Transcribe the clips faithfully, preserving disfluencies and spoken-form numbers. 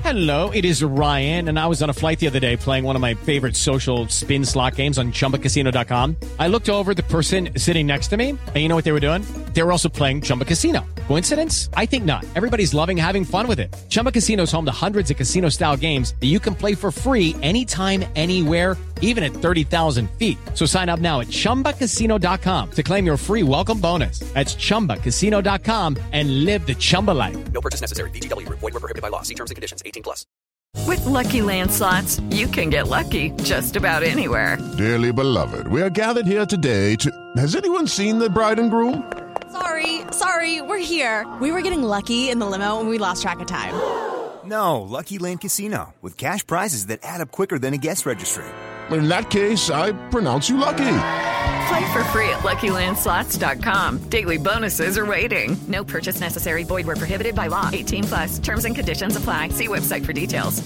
Hello, it is Ryan, and I was on a flight the other day playing one of my favorite social spin slot games on Chumba Casino dot com. I looked over at the person sitting next to me, and you know what they were doing? They were also playing Chumba Casino. Coincidence? I think not. Everybody's loving having fun with it. Chumba Casino is home to hundreds of casino-style games that you can play for free anytime, anywhere, even at thirty thousand feet. So sign up now at Chumba Casino dot com to claim your free welcome bonus. That's Chumba Casino dot com and live the Chumba life. No purchase necessary. V G W. Void where prohibited by law. See terms and conditions. eighteen plus. With Lucky Land Slots, you can get lucky just about anywhere. Dearly beloved, we are gathered here today to... Has anyone seen the bride and groom? Sorry, sorry, we're here. We were getting lucky in the limo and we lost track of time. No, Lucky Land Casino, with cash prizes that add up quicker than a guest registry. In that case, I pronounce you lucky. Play for free at Lucky Land Slots dot com. Daily bonuses are waiting. No purchase necessary. Void where prohibited by law. eighteen plus. Terms and conditions apply. See website for details.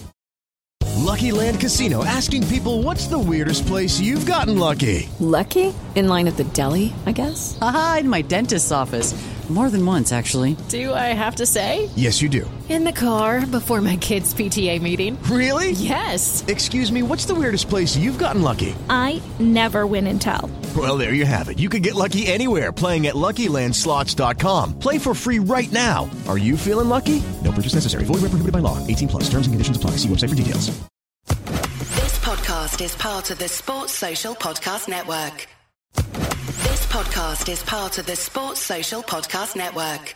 Lucky Land Casino, asking people, what's the weirdest place you've gotten lucky? Lucky? In line at the deli, I guess? Aha, in my dentist's office. More than once, actually. Do I have to say? Yes, you do. In the car before my kids' P T A meeting. Really? Yes. Excuse me, what's the weirdest place you've gotten lucky? I never win and tell. Well, there you have it. You can get lucky anywhere, playing at Lucky Land Slots dot com. Play for free right now. Are you feeling lucky? No purchase necessary. Void where prohibited by law. eighteen plus. Terms and conditions apply. See website for details. This podcast is part of the Sports Social Podcast Network. This podcast is part of the Sports Social Podcast Network.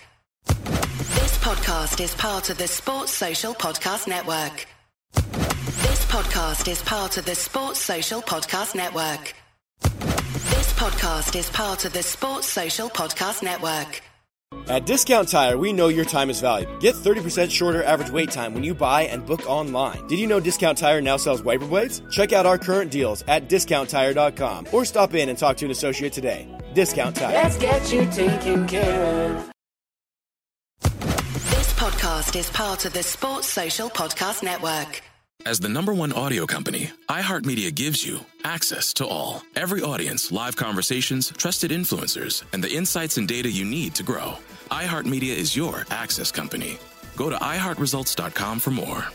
This podcast is part of the Sports Social Podcast Network. This podcast is part of the Sports Social Podcast Network. This podcast is part of the Sports Social Podcast Network. At Discount Tire, we know your time is valuable. Get thirty percent shorter average wait time when you buy and book online. Did you know Discount Tire now sells wiper blades? Check out our current deals at discount tire dot com or stop in and talk to an associate today. Discount Tire. Let's get you taken care of. This podcast is part of the Sports Social Podcast Network. As the number one audio company, iHeartMedia gives you access to all. Every audience, live conversations, trusted influencers, and the insights and data you need to grow. iHeartMedia is your access company. Go to i heart results dot com for more.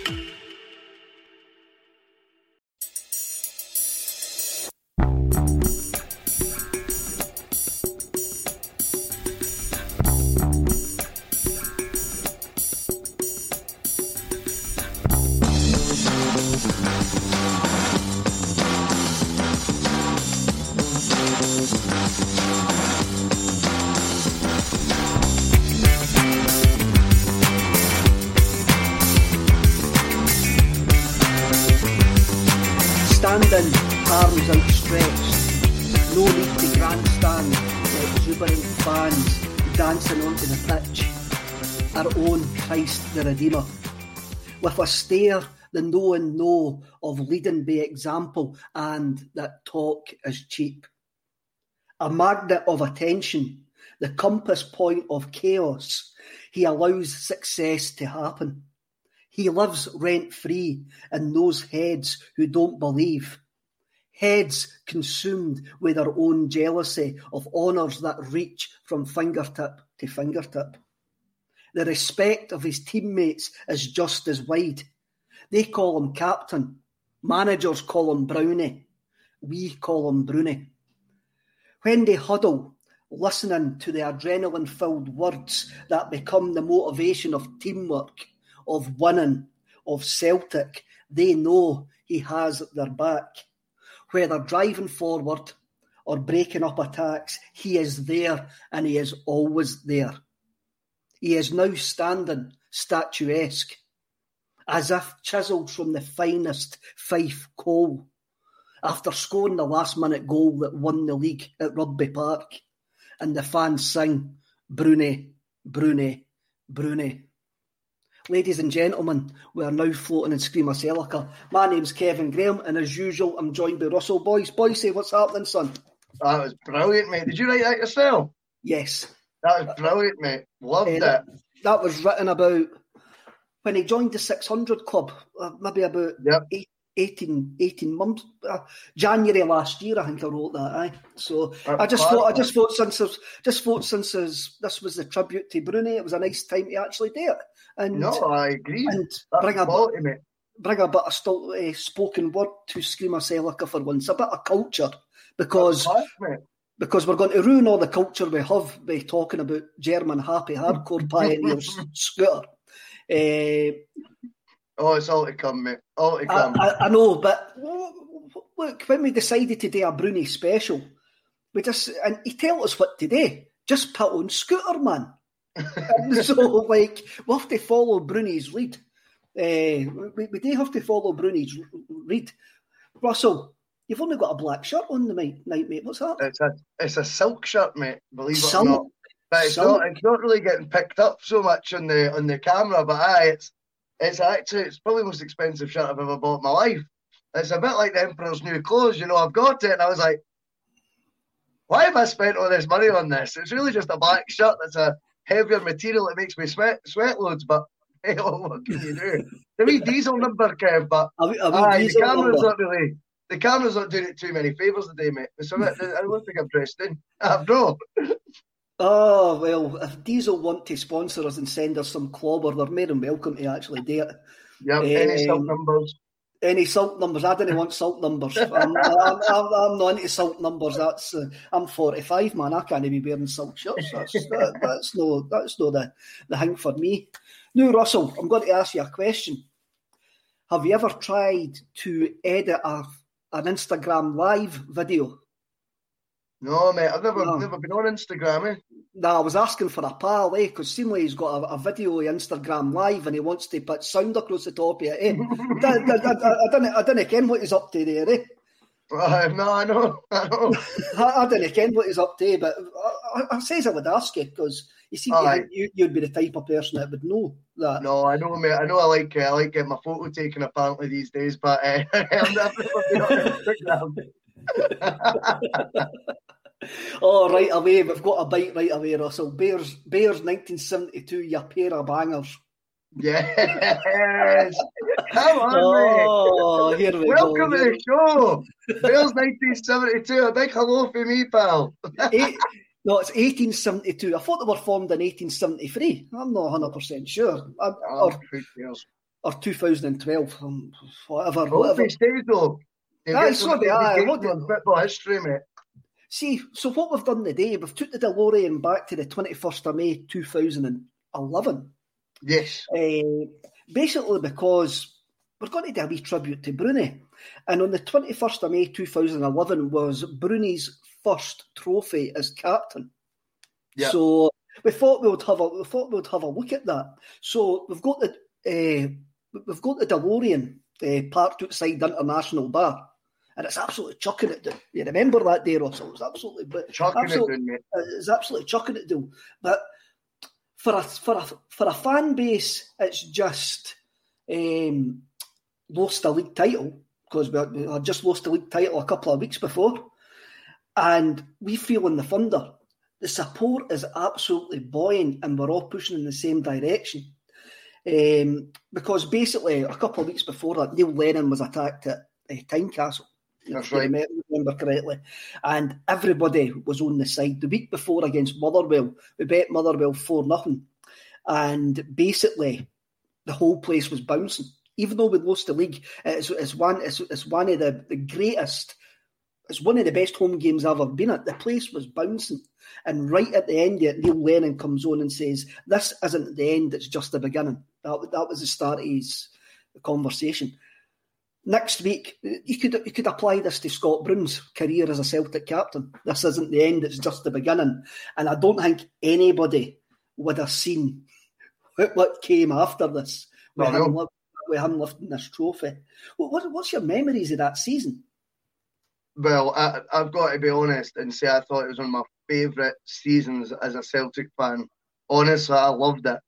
Standing, arms outstretched, no need to grandstand, exuberant fans dancing onto the pitch, our own Christ the Redeemer. With a stare, the know and know of leading by example and that talk is cheap. A magnet of attention, the compass point of chaos, he allows success to happen. He lives rent-free in those heads who don't believe. Heads consumed with their own jealousy of honours that reach from fingertip to fingertip. The respect of his teammates is just as wide. They call him captain. Managers call him Brownie. We call him Bruni. When they huddle, listening to the adrenaline-filled words that become the motivation of teamwork, of winning, of Celtic, they know he has their back. Whether driving forward or breaking up attacks, he is there and he is always there. He is now standing statuesque, as if chiselled from the finest Fife coal, after scoring the last-minute goal that won the league at Rugby Park. And the fans sing, Bruni, Bruni, Bruni. Ladies and gentlemen, we are now floating in Screamer Celica. My name's Kevin Graham, and as usual, I'm joined by Russell Boyce. Boyce, what's happening, son? That was brilliant, mate. Did you write that yourself? Yes. That was brilliant, mate. Loved uh, it. That, that was written about when he joined the six hundred club, uh, maybe about yep. eight, eighteen, eighteen months, uh, January last year, I think I wrote that. Aye, so That's I just thought, I just thought since, just thought since this was the tribute to Bruni, it was a nice time to actually do it. And no, I agree. And That's bring a quality, mate. bring a bit of st- uh, spoken word to Screamer Celica for once, a bit of culture, because class, because we're going to ruin all the culture we have by talking about German happy hardcore pioneers Scooter. Uh, oh, it's all to come, mate. All to come. I, I, I know, but look, when we decided to do a Bruni special, we just and he tell us what to do. Just put on Scooter, man. So, like, we have to follow Bruni's lead. Uh, we, we do have to follow Bruni's lead. Russell, you've only got a black shirt on the night, mate. What's that? It's a it's a silk shirt, mate. Believe it silk? or not, but it's silk? not it's not really getting picked up so much on the on the camera. But aye, it's it's actually it's probably the most expensive shirt I've ever bought in my life. It's a bit like the Emperor's New Clothes, you know. I've got it, and I was like, why have I spent all this money on this? It's really just a black shirt that's a heavier material that makes me sweat sweat loads, but hey, what can you do? The wee diesel number, Kev, but a wee, a wee aye, the camera's number. not really the camera's not doing it too many favours today, mate. So I don't think I'm dressed in. I've no. Oh well, if Diesel want to sponsor us and send us some clobber, they're more than welcome to actually do it. Yeah, um, any salt numbers. Any salt numbers? I didn't want salt numbers. I'm, I'm, I'm, I'm not into salt numbers. That's uh, I'm forty-five, man. I can't be wearing salt shirts. That's that, that's no that's no the the thing for me. Now, Russell, I'm going to ask you a question. Have you ever tried to edit a, an Instagram live video? No, mate. I've never no. never been on Instagram. Eh? No, I was asking for a pal, eh? Because seemingly he's got a, a video of Instagram live and he wants to put sound across the top of it, eh? I, I, I, I, don't, I don't ken what he's up to there, eh? Uh, no, I know. I know. I, I don't ken what he's up to, but I, I, I says I would ask you because you seem to think you, you'd be the type of person that would know that. No, I know, mate. I know I like uh, I like getting my photo taken apparently these days, but uh, I've never been on Instagram. Oh, right away. We've got a bite right away, Russell. Bears, Bears nineteen seventy-two, you pair of bangers. Yes. Come on, oh, mate. Here we Welcome go. to the show. Bears nineteen seventy-two. A big hello for me, pal. Eight, no, it's eighteen seventy-two. I thought they were formed in eighteen seventy-three. I'm not one hundred percent sure. I, oh, or, or two thousand twelve. Um, whatever. Oh, whatever. Stays, though. Aye, so they are. Football history, mate. See, so what we've done today, we've took the DeLorean back to the twenty-first of May two thousand eleven. Yes. Uh, basically because we're going to do a wee tribute to Bruni. And on the twenty-first of May two thousand eleven was Bruni's first trophy as captain. Yep. So we thought we would have a we thought we would have a look at that. So we've got the uh, we've got the DeLorean uh, parked outside the International Bar. And it's absolutely chucking it down. You remember that day, Russell? It was absolutely chucking absolutely, it down, mate. It's absolutely chucking it down. But for a for a for a fan base, it's just um, lost a league title because we had just lost the league title a couple of weeks before, and we feel in the Thunder the support is absolutely buoyant, and we're all pushing in the same direction. Um, because basically, a couple of weeks before that, Neil Lennon was attacked at uh, Tynecastle. That's if I right. remember correctly. And everybody was on the side. The week before against Motherwell, we bet Motherwell four nothing. And basically, the whole place was bouncing. Even though we lost the league, it's, it's, one, it's, it's one of the, the greatest, it's one of the best home games I've ever been at. The place was bouncing. And right at the end of it, Neil Lennon comes on and says, this isn't the end, it's just the beginning. That, that was the start of his conversation. Next week, you could you could apply this to Scott Brown's career as a Celtic captain. This isn't the end, it's just the beginning. And I don't think anybody would have seen what came after this with, no, him, no. with him lifting this trophy. What, what's your memories of that season? Well, I, I've got to be honest and say I thought it was one of my favourite seasons as a Celtic fan. Honestly, I loved it.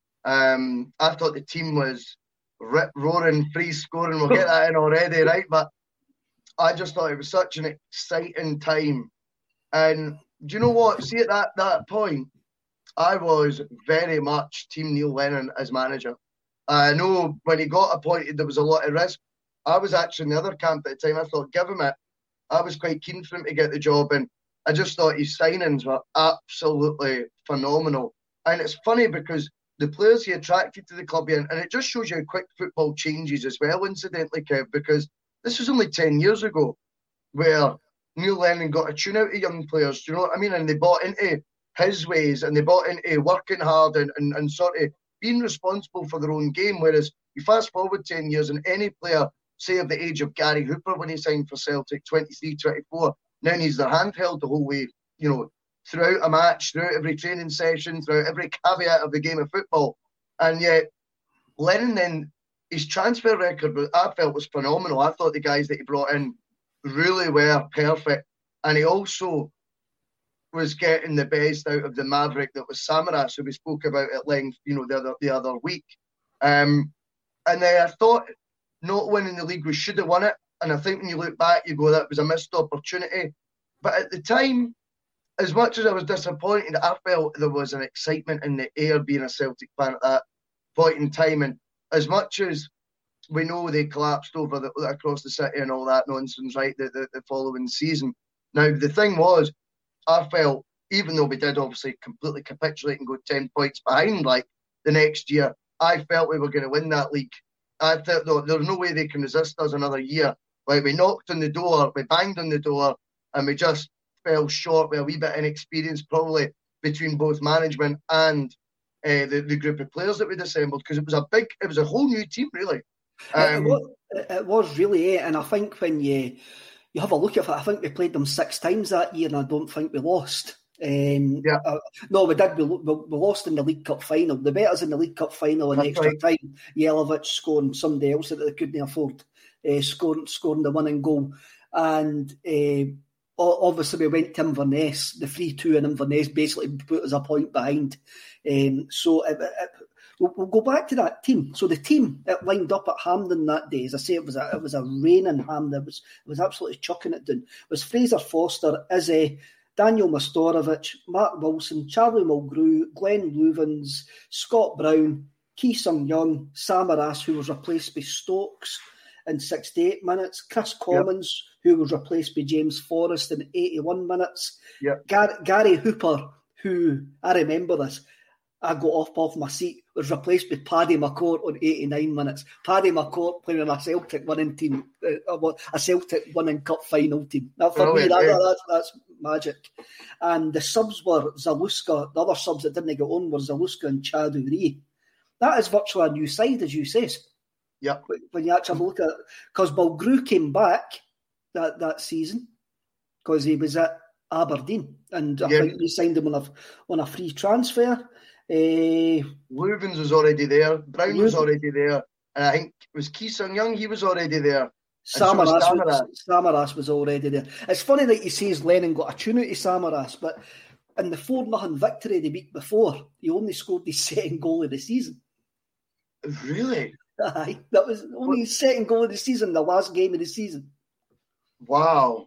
Um, I thought the team was rip roaring, free scoring. We'll get that in already, right? But I just thought it was such an exciting time. And do you know what? See, at that, that point, I was very much Team Neil Lennon as manager. I know when he got appointed, there was a lot of risk. I was actually in the other camp at the time. I thought, give him it. I was quite keen for him to get the job, and I just thought his signings were absolutely phenomenal. And it's funny because the players he attracted to the club, and it just shows you how quick football changes as well, incidentally, Kev, because this was only ten years ago where Neil Lennon got a tune out of young players, do you know what I mean? And they bought into his ways, and they bought into working hard and, and, and sort of being responsible for their own game. Whereas you fast forward ten years and any player, say of the age of Gary Hooper when he signed for Celtic, twenty-three, twenty-four, now needs their hand held the whole way, you know, throughout a match, throughout every training session, throughout every caveat of the game of football. And yet, Lennon then, his transfer record, I felt was phenomenal. I thought the guys that he brought in really were perfect. And he also was getting the best out of the maverick that was Samaras, who we spoke about at length, you know, the other the other week. Um, and then I thought not winning the league, we should have won it. And I think when you look back, you go, that was a missed opportunity. But at the time, as much as I was disappointed, I felt there was an excitement in the air being a Celtic fan at that point in time. And as much as we know they collapsed over the, across the city and all that nonsense, right, the, the, the following season. Now, the thing was, I felt, even though we did obviously completely capitulate and go ten points behind, like, the next year, I felt we were going to win that league. I thought, though, there's no way they can resist us another year. Like, we knocked on the door, we banged on the door, and we just fell short with a wee bit of inexperience, probably between both management and uh, the, the group of players that we'd assembled, because it was a big, it was a whole new team, really. Um, it, was, it was really, eh? And I think when you you have a look at it, I think we played them six times that year, and I don't think we lost. Um, yeah. Uh, no, we did. We, we, we lost in the League Cup final. They beat us in the League Cup final in That's extra right. time. Jelavic scoring somebody else that they couldn't afford, uh, scoring scoring the winning goal, and uh, obviously we went to Inverness. The three two in Inverness basically put us a point behind. Um, so it, it, we'll, we'll go back to that team. So the team it lined up at Hampden that day, as I say, it was a it was a raining Hampden. It was it was absolutely chucking it down. It was Fraser Foster, Izzy, Daniel Mastorovic, Mark Wilson, Charlie Mulgrew, Glenn Loovens, Scott Brown, Ki Sung Young, Samaras, who was replaced by Stokes in sixty-eight minutes, Chris Commons, yep. who was replaced by James Forrest in eighty-one minutes, yep. Gar- Gary Hooper, who, I remember this, I got off off my seat, was replaced by Paddy McCourt on eighty-nine minutes. Paddy McCourt playing in a Celtic winning team, uh, a Celtic winning cup final team. Now, for oh, me, that, yeah. that's, that's magic. And the subs were Zaluska, the other subs that didn't get on were Zaluska and Chaduri. That is virtually a new side, as you say. Yep. When you actually look at it, because Mulgrew came back that, that season because he was at Aberdeen, and I yeah. think we signed him on a on a free transfer. Uh, Loovens was already there. Brown Louvens. was already there. And I think it was Ki Sung Young. He was already there. Samaras, so was Samaras. Samaras was already there. It's funny that you say Lennon got a tune out of Samaras, but in the four nothing victory the week before, he only scored his second goal of the season. Really? Aye, that was only what? his second goal of the season, the last game of the season. Wow.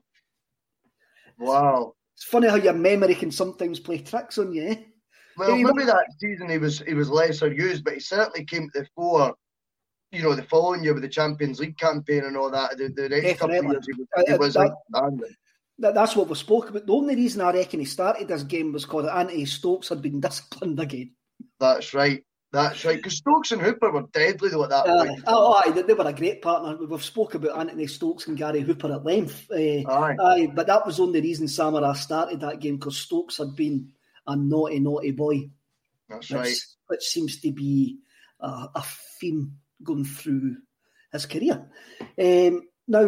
Wow. It's funny how your memory can sometimes play tricks on you, eh? Well, maybe know? that season he was he was lesser used, but he certainly came to the fore, you know, the following year with the Champions League campaign and all that. The, the next couple of years he was, he was that, outstanding. That, that's what we spoke about. The only reason I reckon he started this game was because Anthony Stokes had been disciplined again. That's right. That's right. Because Stokes and Hooper were deadly, though, at that uh, point. Oh, aye, they, they were a great partner. We've spoke about Anthony Stokes and Gary Hooper at length. Uh, aye. aye. But that was the only reason Samaras started that game, because Stokes had been a naughty, naughty boy. That's which, right. Which seems to be a, a theme going through his career. Um, now,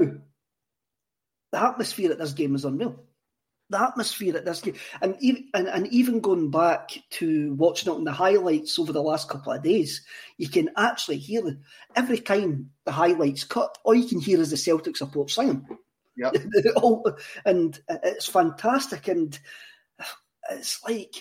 the atmosphere at this game was unreal. The atmosphere at this game, and even, and, and even going back to watching it on the highlights over the last couple of days, you can actually hear it. Every time the highlights cut, all you can hear is the Celtic support singing. Yeah. And it's fantastic, and it's like,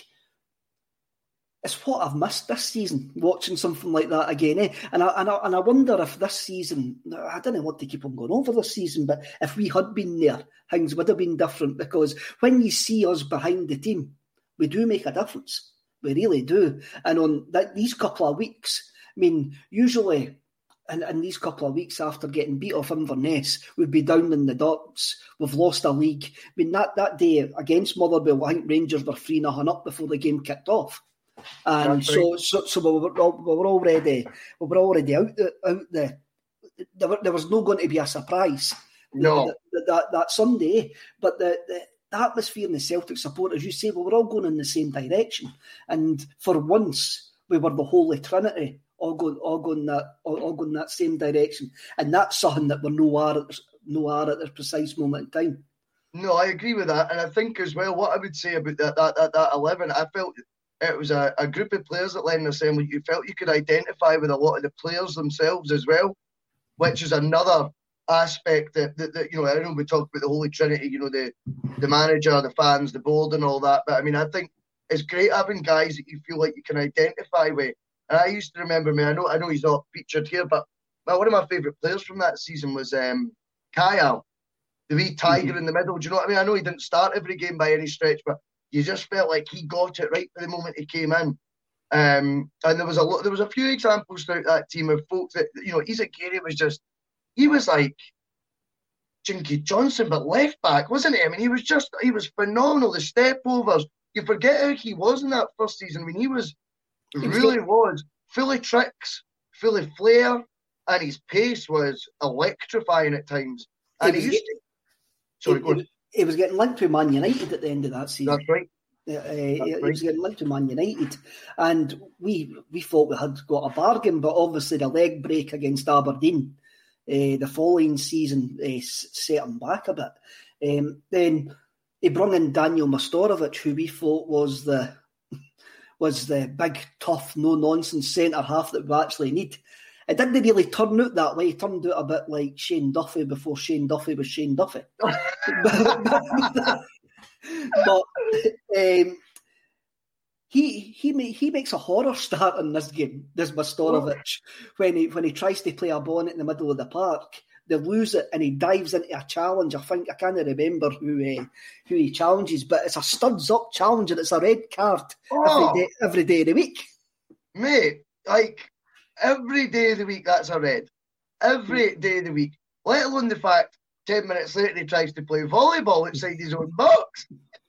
it's what I've missed this season, watching something like that again. Eh? And, I, and, I, and I wonder if this season, I don't know what to keep on going over this season, but if we had been there, things would have been different, because when you see us behind the team, we do make a difference. We really do. And on that, these couple of weeks, I mean, usually in, in these couple of weeks after getting beat off Inverness, we'd be down in the dumps. We've lost a league. I mean, that, that day against Motherwell, I think Rangers were three nothing up before the game kicked off. And That's so, right. so so we were, we were already we were already out the, out the there, were, there was no going to be a surprise no. that, that, that Sunday. But the, the atmosphere and the Celtic support, as you say, we were all going in the same direction. And for once, we were the Holy Trinity, all going, all going that, all, all going that same direction. And that's something that we're nowhere at, nowhere at this precise moment in time. No, I agree with that, and I think as well what I would say about that that that, that eleven, I felt it was a, a group of players that Lennon was saying you felt you could identify with a lot of the players themselves as well, which is another aspect that, that, that you know, I know we talked about the Holy Trinity, you know, the the manager, the fans, the board and all that, but I mean, I think it's great having guys that you feel like you can identify with. And I used to remember, me, I know I know he's not featured here, but well, one of my favourite players from that season was um, Kyle, the wee tiger mm-hmm. in the middle. Do you know what I mean? I know he didn't start every game by any stretch, but you just felt like he got it right for the moment he came in. Um, and there was a lot, there was a few examples throughout that team of folks that, you know, Isak Gary was just, he was like Jinky Johnson, but left back, wasn't he? I mean, he was just, he was phenomenal. The step overs, you forget how he was in that first season. I mean, he was, he really was full of tricks, full of flair, and his pace was electrifying at times. And he, he used to, sorry, go on. He was getting linked to Man United at the end of that season. That's right. Uh, That's he right. was getting linked to Man United. And we we thought we had got a bargain, but obviously the leg break against Aberdeen uh, the following season uh, set him back a bit. Um, then he brought in Daniel Mastorovic, who we thought was the was the big, tough, no-nonsense centre-half that we actually need. It didn't really turn out that way. It turned out a bit like Shane Duffy before Shane Duffy was Shane Duffy. but but um, he he he makes a horror start in this game, this Mastorovic, oh. when he when he tries to play a ball in the middle of the park. They lose it and he dives into a challenge. I think I can't remember who uh, who he challenges, but it's a studs up challenge and it's a red card oh. every day every day of the week. Mate, like every day of the week that's a red. Every day of the week. Let alone the fact ten minutes later he tries to play volleyball outside his own box.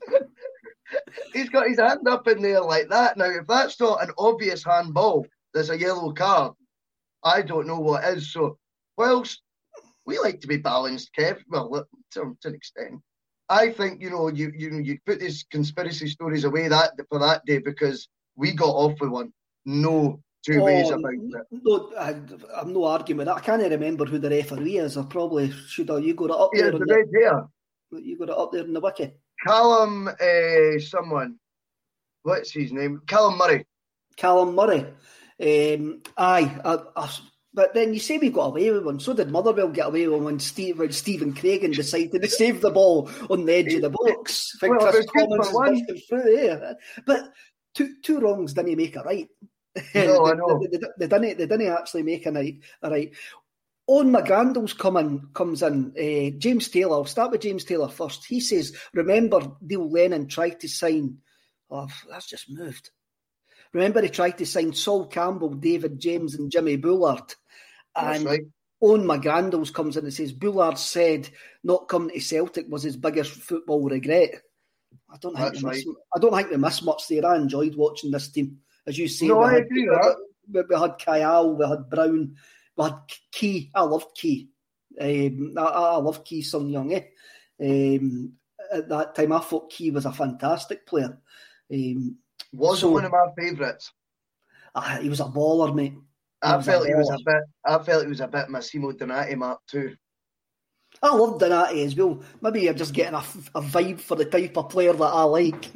He's got his hand up in there like that. Now, if that's not an obvious handball, there's a yellow card. I don't know what is. So, whilst we like to be balanced, Kev, well, to, to an extent, I think, you know, you you you put these conspiracy stories away that for that day because we got off with one. No two oh, ways about it. No, I, I'm no arguing with that. I can't remember who the referee is. I probably should have. You got it up yeah, there. The red the, hair. You got it up there in the wiki. Callum, uh, someone. What's his name? Callum Murray. Callum Murray. Um, aye. I, I, but then you say we got away with one. So did Motherwell get away with one when, Steve, when Stephen Craigan decided to save the ball on the edge of the box. I think well, Chris Collins is through there. But two two wrongs didn't make a right. No, I know. they, they, they, didn't, they didn't actually make a right. A right. Owen McGrandles come in, comes in. Uh, James Taylor, I'll start with James Taylor first. He says, remember Neil Lennon tried to sign... Oh, that's just moved. Remember he tried to sign Sol Campbell, David James and Jimmy Bullard. That's and right. Owen McGrandles comes in and says, Bullard said not coming to Celtic was his biggest football regret. I don't think, we, right. miss, I don't think we missed much there. I enjoyed watching this team. As you say, no, we, I had, agree with that. We, we had Kyle, we had Brown, we had Key. I loved Key. Um, I, I loved Key Sun Young. Eh? Um, at that time, I thought Key was a fantastic player. Um, Wasn't so, one of my favourites. Uh, he was a baller, mate. He I felt he was a bit. I felt he was a bit Massimo Donati mark too. I love Donati as well. Maybe you're just getting a, a vibe for the type of player that I like.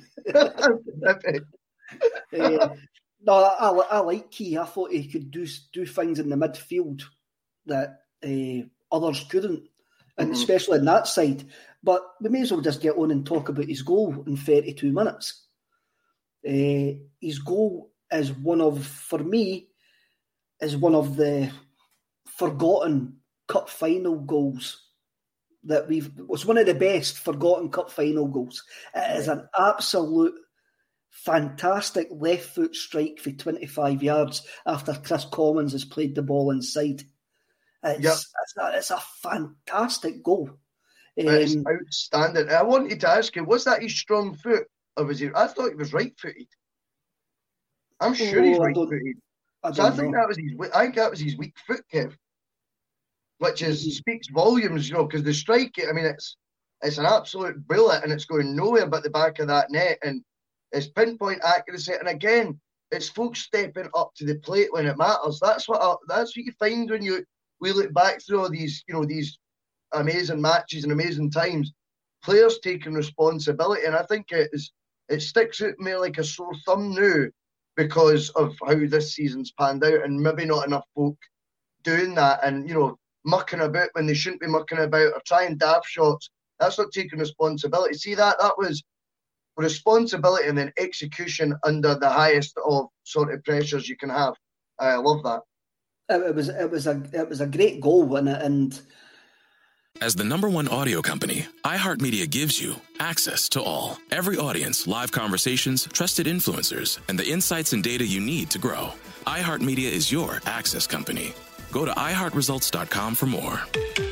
uh, no, I, I like Key. I thought he could do do things in the midfield that uh, others couldn't, and mm-hmm. especially in that side. But we may as well just get on and talk about his goal in thirty-two minutes. Uh, his goal is one of, for me, is one of the forgotten cup final goals that we've. It was one of the best forgotten cup final goals. It is an absolute fantastic left foot strike for twenty-five yards after Chris Commons has played the ball inside. It's, Yep. it's, a, it's a fantastic goal. It's Um, outstanding. I wanted to ask you, was that his strong foot, or was he? I thought he was right-footed. I'm sure Oh, he's I right-footed. I so I don't think know. that was his. wi- I think that was his weak foot, Kev. Which is speaks volumes, you know, because the strike. I mean, it's it's an absolute bullet, and it's going nowhere but the back of that net, and it's pinpoint accuracy. And again, it's folks stepping up to the plate when it matters. That's what I, that's what you find when you we look back through all these, you know, these amazing matches and amazing times. Players taking responsibility, and I think it is it sticks out me like a sore thumb now because of how this season's panned out, and maybe not enough folk doing that, and you know, mucking about when they shouldn't be mucking about, or trying daft shots. That's not taking responsibility. See that that was responsibility and then execution under the highest of sort of pressures you can have. I love that. It, it was it was a it was a great goal, and and. As the number one audio company, iHeartMedia gives you access to all. Every audience, live conversations, trusted influencers, and the insights and data you need to grow. iHeartMedia is your access company. Go to i heart results dot com for more.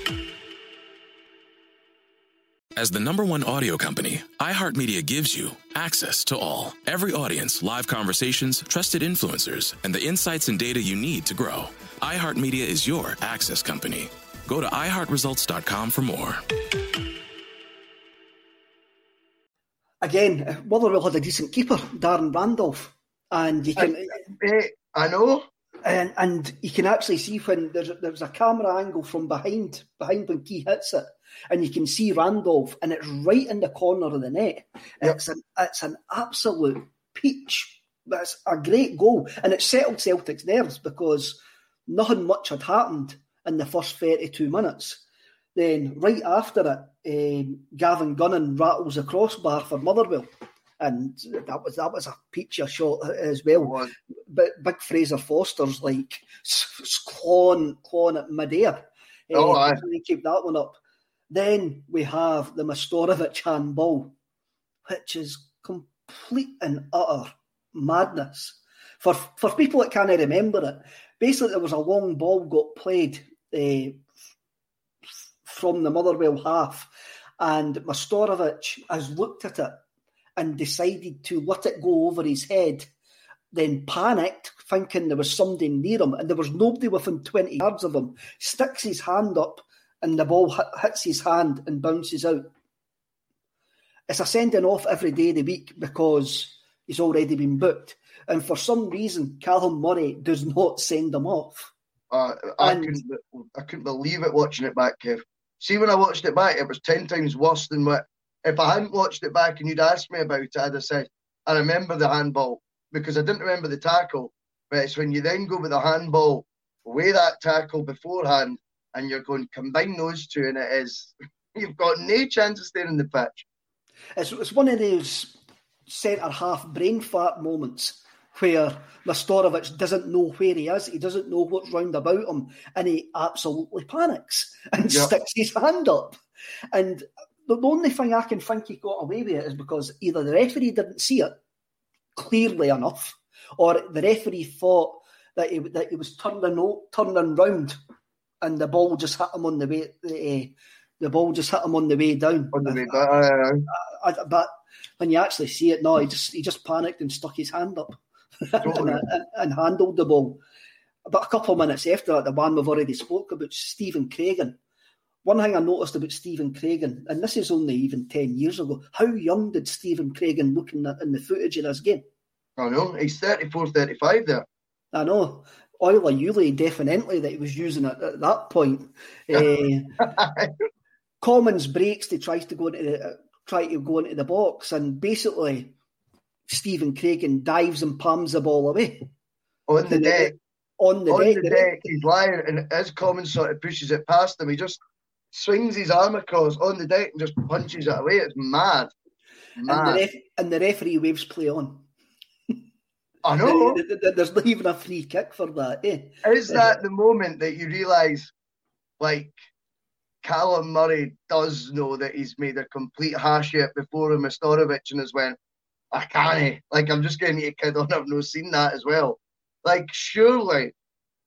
As the number one audio company, iHeartMedia gives you access to all. Every audience, live conversations, trusted influencers, and the insights and data you need to grow. iHeartMedia is your access company. Go to i heart results dot com for more. Again, Motherwell had a decent keeper, Darren Randolph, and you can. I, I know, and and you can actually see when there's there's a camera angle from behind behind when Key hits it, and you can see Randolph, and it's right in the corner of the net. Yep. It's an it's an absolute peach. That's a great goal, and it settled Celtic's nerves because nothing much had happened in the first thirty-two minutes. Then right after it, um, Gavin Gunnan rattles a crossbar for Motherwell, and that was that was a peachy shot as well. But big Fraser Foster's like clawing clawing at midair. Oh, uh, aye. to keep that one up. Then we have the Mastorovic handball, which is complete and utter madness. For for people that can't remember it, basically there was a long ball got played uh, from the Motherwell half, and Mastorovic has looked at it and decided to let it go over his head, then panicked, thinking there was somebody near him, and there was nobody within twenty yards of him, sticks his hand up, and the ball hit, hits his hand and bounces out. It's a sending off every day of the week because he's already been booked. And for some reason, Callum Murray does not send him off. Uh, I And- couldn't, I couldn't believe it watching it back, Kev. See, when I watched it back, it was ten times worse than what. If I hadn't watched it back and you'd asked me about it, I'd have said, I remember the handball because I didn't remember the tackle. But it's when you then go with the handball, weigh that tackle beforehand, and you're going, combine those two, and it is, you've got no chance of staying in the pitch. It's, it's one of those centre-half brain fart moments where Mastorovic doesn't know where he is, he doesn't know what's round about him, and he absolutely panics and Yep. sticks his hand up. And the, the only thing I can think he got away with it is because either the referee didn't see it clearly enough, or the referee thought that he, that he was turning, o- turning round and the ball just hit him on the way, the, the ball just hit him on the way down. On the way back, aye, aye. I, but when you actually see it, no, he just he just panicked and stuck his hand up Totally. and, and, and handled the ball. But a couple of minutes after that, the one we've already spoke about, Stephen Craigan. One thing I noticed about Stephen Craigan, and this is only even ten years ago, how young did Stephen Craigan look in the, in the footage of this game? I know, he's thirty-four, thirty-five there. I know. Euler Uli definitely that he was using it at that point. uh, Commons breaks, he tries to go into the, uh, try to go into the box, and basically Stephen Craigan dives and palms the ball away. On the And deck. On the on deck. the deck, he's lying, and as Commons sort of pushes it past him, he just swings his arm across on the deck and just punches it away. It's mad. And Mad. the, ref, and the referee waves play on. I know. There's not even a free kick for that. Eh? Is that the moment that you realise, like, Callum Murray does know that he's made a complete hash of it before him, Mastorovic, and has went, I can't. Like, I'm just getting you a kid on, I've not seen that as well. Like, surely,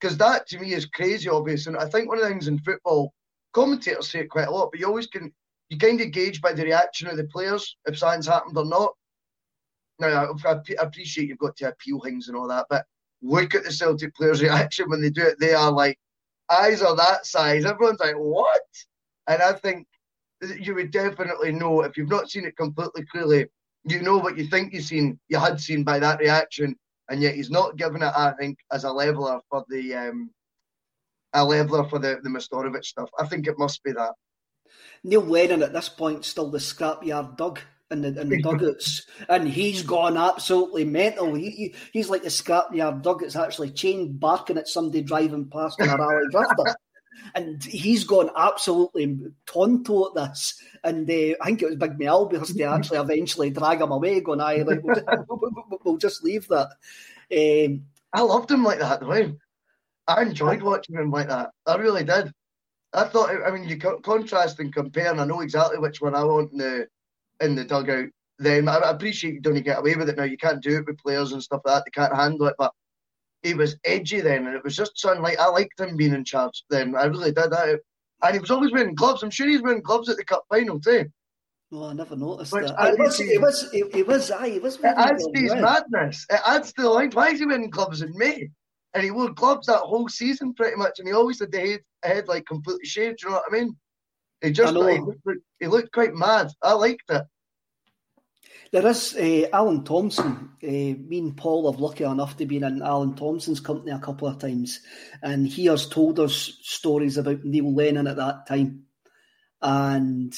because that to me is crazy, obvious. And I think one of the things in football, commentators say it quite a lot, but you always can, you kind of gauge by the reaction of the players if something's happened or not. Now, I, I appreciate you've got to appeal things and all that, but look at the Celtic players' reaction when they do it. They are like, eyes are that size. Everyone's like, what? And I think you would definitely know, if you've not seen it completely clearly, you know what you think you've seen, you had seen by that reaction, and yet he's not given it, I think, as a leveller for the um, a leveller for the, the Mostorovic stuff. I think it must be that. Neil Lennon at this point still the scrapyard Doug in the in the dugouts, and he's gone absolutely mental. He, he he's like the scrapyard Doug that's actually chained, barking at somebody driving past in a rally drifter. And he's gone absolutely tonto at this. And uh, I think it was Big Mel because they actually eventually drag him away, going, aye, like, we'll, just, we'll just leave that. Um, I loved him like that, though. I enjoyed watching him like that. I really did. I thought, I mean, you contrast and compare, and I know exactly which one I want in the, in the dugout. Then I appreciate you don't get away with it now. You can't do it with players and stuff like that. They can't handle it, but he was edgy then, and it was just something like, I liked him being in charge then. I really did that. And he was always wearing gloves. I'm sure he's wearing gloves at the cup final too. No, I never noticed Which that. It was, it was, it, it was, aye, it was. It adds to his madness. It adds to the line. Why is he wearing gloves in May? And he wore gloves that whole season pretty much, and he always had the head, head like completely shaved. You know what I mean? He just like, he, looked, he looked quite mad. I liked it. There is uh, Alan Thompson. Uh, me and Paul are lucky enough to be in Alan Thompson's company a couple of times, and he has told us stories about Neil Lennon at that time. And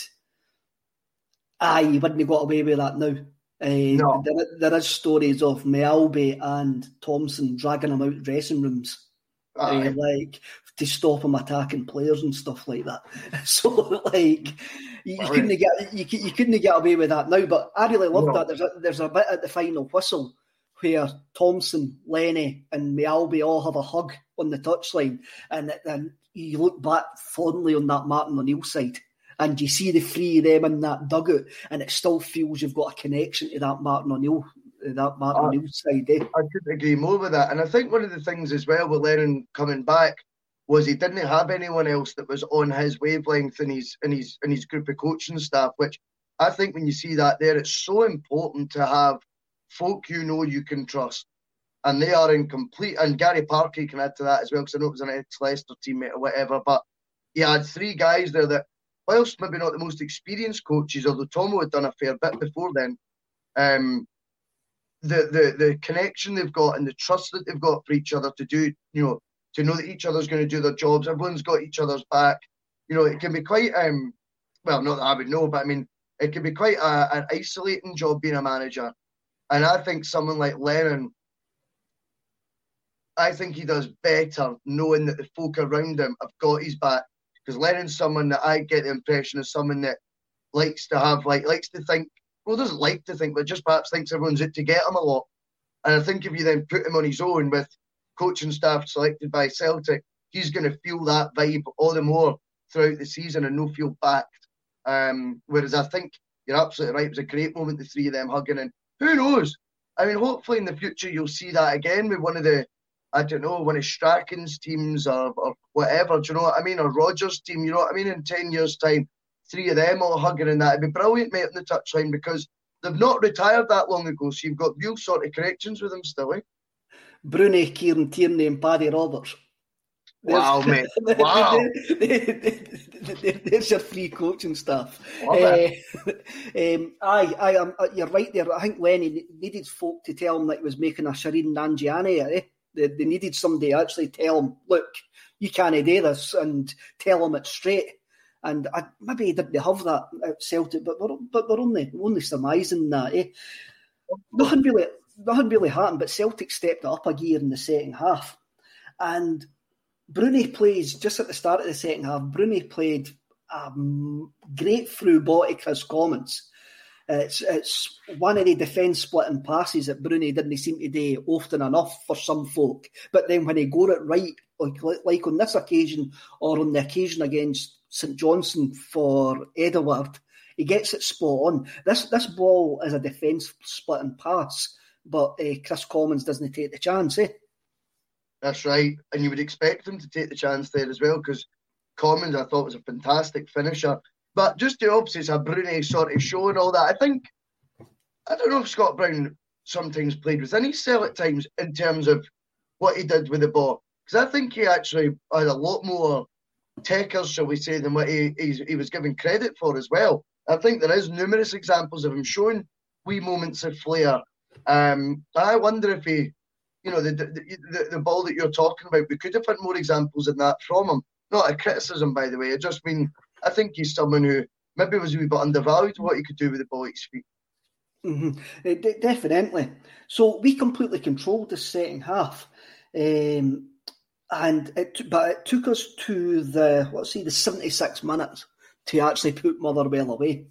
aye, he wouldn't have got away with that now. Uh, no. there, there is stories of Mealby and Thompson dragging him out dressing rooms, uh, like to stop him attacking players and stuff like that. So, like, you, you couldn't get you, you couldn't get away with that now. But I really love no. that. There's a, there's a bit at the final whistle where Thompson, Lenny, and Mealby all have a hug on the touchline, and then you look back fondly on that Martin O'Neill side, and you see the three of them in that dugout, and it still feels you've got a connection to that Martin O'Neill. That Martin uh, O'Neill side, eh? I couldn't agree more with that. And I think one of the things as well with Lennon coming back was he didn't have anyone else that was on his wavelength in his in his in his group of coaching staff, which I think when you see that there, it's so important to have folk you know you can trust. And they are in complete, and Gary Parkey can add to that as well, because I know it was an ex-Leicester teammate or whatever, but he had three guys there that, whilst maybe not the most experienced coaches, although Tomo had done a fair bit before then, um, the, the the connection they've got and the trust that they've got for each other to do, you know, to know that each other's going to do their jobs. Everyone's got each other's back. You know, it can be quite, um, well, not that I would know, but I mean, it can be quite a, an isolating job being a manager. And I think someone like Lennon, I think he does better knowing that the folk around him have got his back. Because Lennon's someone that I get the impression is someone that likes to have, like, likes to think, well, doesn't like to think, but just perhaps thinks everyone's out to get him a lot. And I think if you then put him on his own with coaching staff selected by Celtic, he's going to feel that vibe all the more throughout the season and no feel backed. Um, whereas I think you're absolutely right. It was a great moment, the three of them hugging. And who knows? I mean, hopefully in the future you'll see that again with one of the, I don't know, one of Strachan's teams or, or whatever, do you know what I mean? Or Rodgers' team, you know what I mean? In ten years' time, three of them all hugging and that. It'd be brilliant, mate, on the touchline, because they've not retired that long ago, so you've got real sort of connections with them still, eh? Bruni, Kieran Tierney and Paddy Roberts. There's, wow, mate. Wow. There's your free coaching staff. Uh, um, aye, aye, um, you're right there. I think Lenny needed folk to tell him that he was making a Shireen Nanjiani, eh? They, they needed somebody to actually tell him, look, you can't do this, and tell him it straight. And I, maybe he didn't have that at Celtic, but we're, but we're only, only surmising that. Eh? Nothing really, nothing really happened, but Celtic stepped up a gear in the second half. And Bruni plays, just at the start of the second half, Bruni played a great through ball to Chris Commons. It's it's one of the defence splitting passes that Bruni didn't seem to do often enough for some folk. But then when he got it right, like, like on this occasion or on the occasion against St Johnstone for Edward, he gets it spot on. This this ball is a defence splitting pass, but uh, Chris Commons doesn't take the chance, eh? That's right. And you would expect him to take the chance there as well, because Commons, I thought, was a fantastic finisher. But just the opposite, a Bruni sort of show and all that. I think, I don't know if Scott Brown sometimes played within his cell at times in terms of what he did with the ball. Because I think he actually had a lot more takers, shall we say, than what he, he, he was given credit for as well. I think there is numerous examples of him showing wee moments of flair. Um, I wonder if he, you know, the, the the the ball that you're talking about, we could have had more examples of that from him. Not a criticism, by the way. I just mean, I think he's someone who maybe was a wee bit undervalued what he could do with the ball at his feet. Mm-hmm. Uh, d- definitely. So we completely controlled the second half. Um, and it, but it took us to the, let's see, the seventy-six minutes to actually put Motherwell away.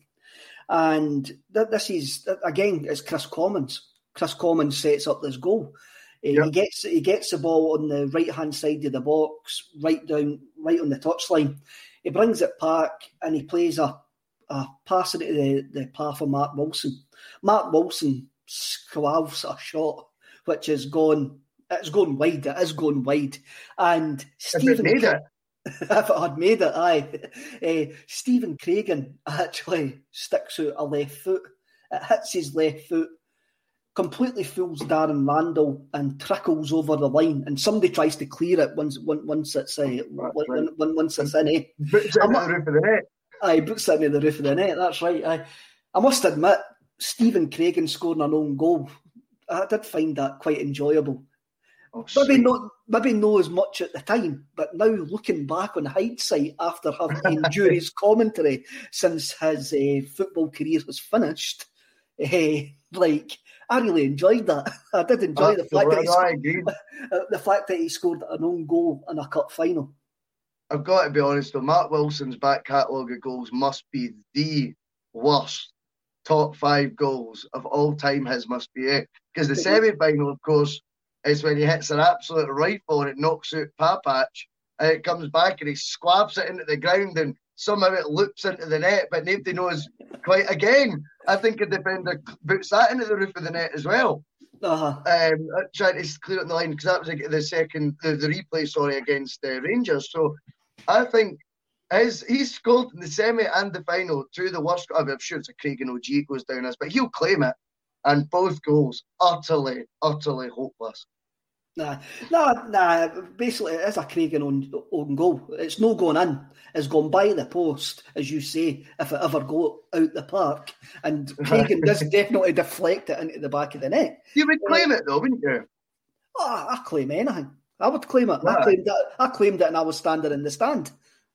And th- this is, again, it's Chris Commons. Chris Commons sets up this goal. Uh, yep. He gets he gets the ball on the right-hand side of the box, right down, right on the touchline. He brings it back and he plays a, a pass into the, the path of Mark Wilson. Mark Wilson squabs a shot, which is gone, it's going wide, it is going wide. And Stephen... If it made it. If it had made it, aye. Uh, Stephen Craigan actually sticks out a left foot. It hits his left foot, completely fools Darren Randall and trickles over the line. And somebody tries to clear it once once it's uh, once, right. once it's in. Eh? Boots it into the roof of the net. Aye, boots it into the roof of the net. That's right. Aye. I must admit, Stephen Craigan scoring an own goal, I did find that quite enjoyable. Oh, maybe not, maybe not as much at the time, but now looking back on hindsight after having endured his commentary since his uh, football career was finished, uh, like I really enjoyed that. I did enjoy the fact, that he scored, the fact that he scored an own goal in a cup final. I've got to be honest though, Mark Wilson's back catalogue of goals must be the worst top five goals of all time. His must be it, because the semi-final, of course, is when he hits an absolute rifle and it knocks out Papac, and it comes back and he squabs it into the ground and somehow it loops into the net, but nobody knows quite again. I think a defender boots that into the roof of the net as well. Uh-huh. Um, trying to clear it in the line, because that was the second, the, the replay, sorry, against the uh, Rangers. So I think his, he's scored in the semi and the final, two of the worst. I mean, I'm sure it's a Craigan O G goes down as, but he'll claim it. And both goals utterly, utterly hopeless. Nah, nah, nah. Basically, it is a Craigan own, own goal. It's no going in. It's gone by the post, as you say, if it ever go out the park. And Craigan does definitely deflect it into the back of the net. You would claim uh, it, though, wouldn't you? Oh, I claim anything. I would claim it. Right. I claimed it. I claimed it, and I was standing in the stand.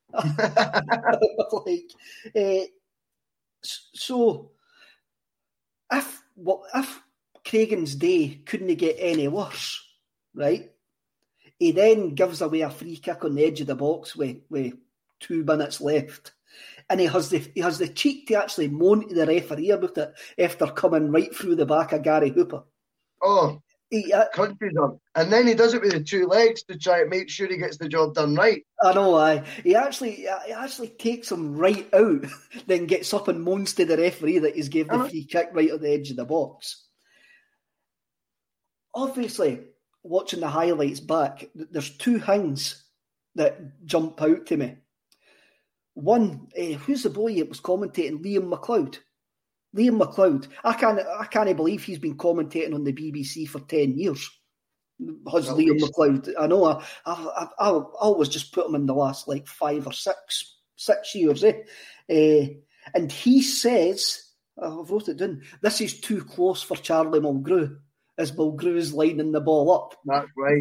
like, uh, so, if well, if Craigan's day couldn't get any worse, right? He then gives away a free kick on the edge of the box with, with two minutes left. And he has the he has the cheek to actually moan to the referee about it after coming right through the back of Gary Hooper. Oh, he, uh, country done. And then he does it with the two legs to try to make sure he gets the job done right. I know, aye. He actually he actually takes him right out, then gets up and moans to the referee that he's gave the uh-huh. free kick right on the edge of the box. Obviously, watching the highlights back, there's two things that jump out to me. One, uh, who's the boy that was commentating? Liam McLeod. Liam McLeod. I can't, I can't believe he's been commentating on the B B C for ten years. Has well, Liam McLeod? I know. I, I, I, I always just put him in the last like five or six, six years. Eh? Uh, and he says, I've wrote it down. This is too close for Charlie Mulgrew. As Mulgrew's lining the ball up. That's right.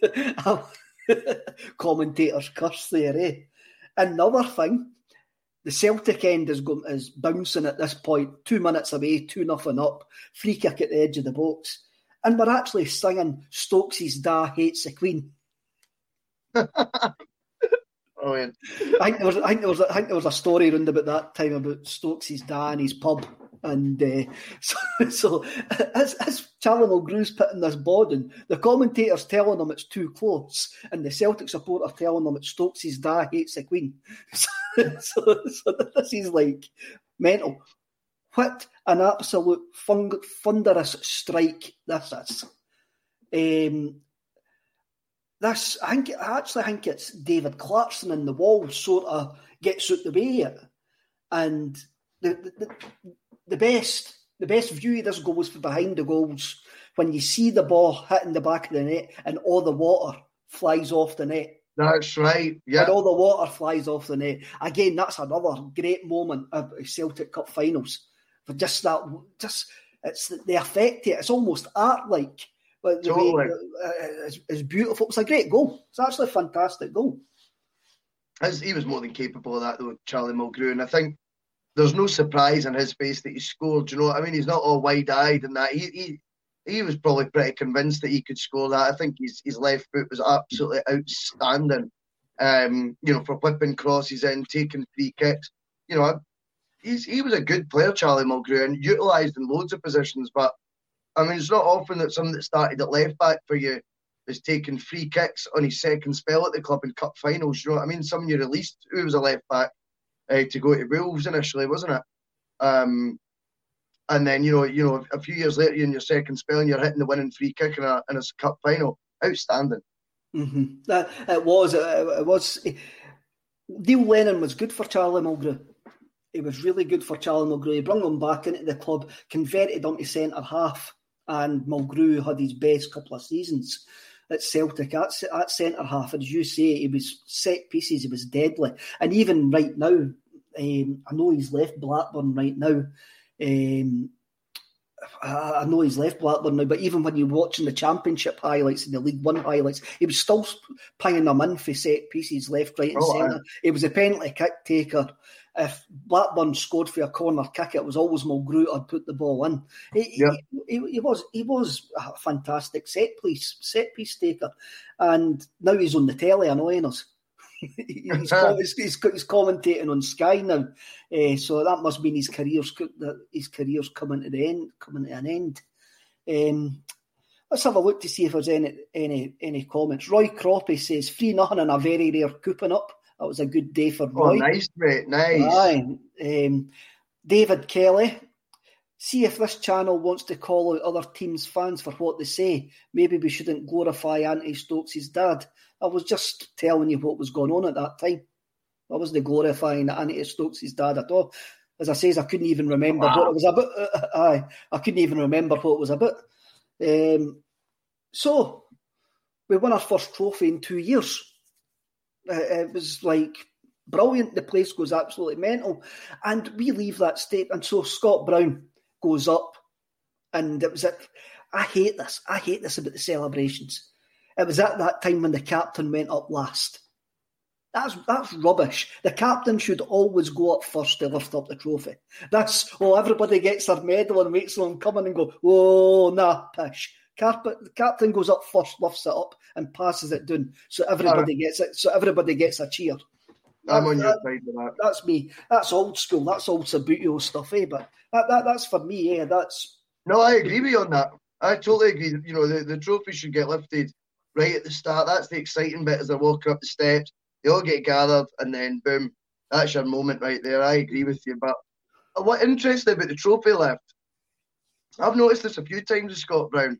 Commentators curse there, eh? Another thing, the Celtic end is going, is bouncing at this point, two minutes away, two nothing up, free kick at the edge of the box, and we're actually singing Stokes's Da Hates the Queen. Oh, yeah. I think there was, I think there was, I think there was a story around about that time about Stokes's Da and his pub. And uh, so, so as, as Charlie Mulgrew's putting this board in, the commentator's telling them it's too close, and the Celtic supporter telling them it's Stokes's Da Hates the Queen. So, so, so this is like mental. What an absolute fung- thunderous strike this is. Um, this, I think, I actually think it's David Clarkson in the wall sort of gets out the way, and the the, the best the best view of this goal is from behind the goals when you see the ball hitting the back of the net and all the water flies off the net. That's right, yeah. And all the water flies off the net. Again, that's another great moment of Celtic Cup finals. For just that, just it's the effect. It's almost art-like. But the totally. way, uh, it's, it's beautiful. It's a great goal. It's actually a fantastic goal. As he was more than capable of that, though, Charlie Mulgrew. And I think there's no surprise on his face that he scored. You know what I mean? He's not all wide-eyed and that. He he he was probably pretty convinced that he could score that. I think his his left foot was absolutely outstanding. Um, you know, for whipping crosses in, taking free kicks. You know, he's he was a good player, Charlie Mulgrew, and utilised in loads of positions. But I mean, it's not often that someone that started at left back for you is taking free kicks on his second spell at the club in cup finals. You know what I mean? Someone you released who was a left back uh, to go to Wolves initially, wasn't it? Um, and then you know, you know, a few years later, you're in your second spell and you're hitting the winning free kick in a in a cup final. Outstanding. Mm-hmm. That it was. It, it was. Neil Lennon was good for Charlie Mulgrew. He was really good for Charlie Mulgrew. He brought him back into the club, converted him to centre half, and Mulgrew had his best couple of seasons at Celtic at, at centre half. And as you say, he was set pieces. He was deadly. And even right now, um, I know he's left Blackburn right now. Um, I know he's left Blackburn now, but even when you're watching the Championship highlights and the League One highlights, he was still pinging them in for set pieces, left, right, and oh, centre. He was a penalty kick taker. If Blackburn scored for a corner kick, it was always Mulgrew who'd put the ball in. He, yeah. he, he, he was he was a fantastic set piece set piece taker, and now he's on the telly annoying us. he's, he's, he's, he's commentating on Sky now, uh, so that must mean his career's his career's coming to the end, coming to an end. Um, let's have a look to see if there's any any any comments. Roy Croppy says three nothing and a very rare coupon up. That was a good day for Roy. Oh, nice, mate, nice. Aye. Um, David Kelly, see if this channel wants to call out other teams' fans for what they say. Maybe we shouldn't glorify Anthony Stokes' dad. I was just telling you what was going on at that time. I wasn't glorifying Anthony Stokes' dad at all. As I say, I couldn't even remember wow. what it was about. Uh, aye, I couldn't even remember what it was about. Um, so, we won our first trophy in two years. Uh, it was like brilliant. The place goes absolutely mental, and we leave that state. And so Scott Brown goes up, and it was at. I hate this. I hate this about the celebrations. It was at that time when the captain went up last. That's that's rubbish. The captain should always go up first to lift up the trophy. That's oh, everybody gets their medal and waits for them coming and go. Oh, nah, pish. Carpet, the captain goes up first, lifts it up, and passes it down, so everybody gets it. So everybody gets a cheer. I'm that, on your side with that. That's me. That's old school. That's old Sabutio stuff, eh? But that, that that's for me, eh? That's no, I agree with you on that. I totally agree. You know, the, the trophy should get lifted right at the start. That's the exciting bit as they're walking up the steps. They all get gathered, and then boom, that's your moment right there. I agree with you. But what interests me about the trophy lift, I've noticed this a few times with Scott Brown.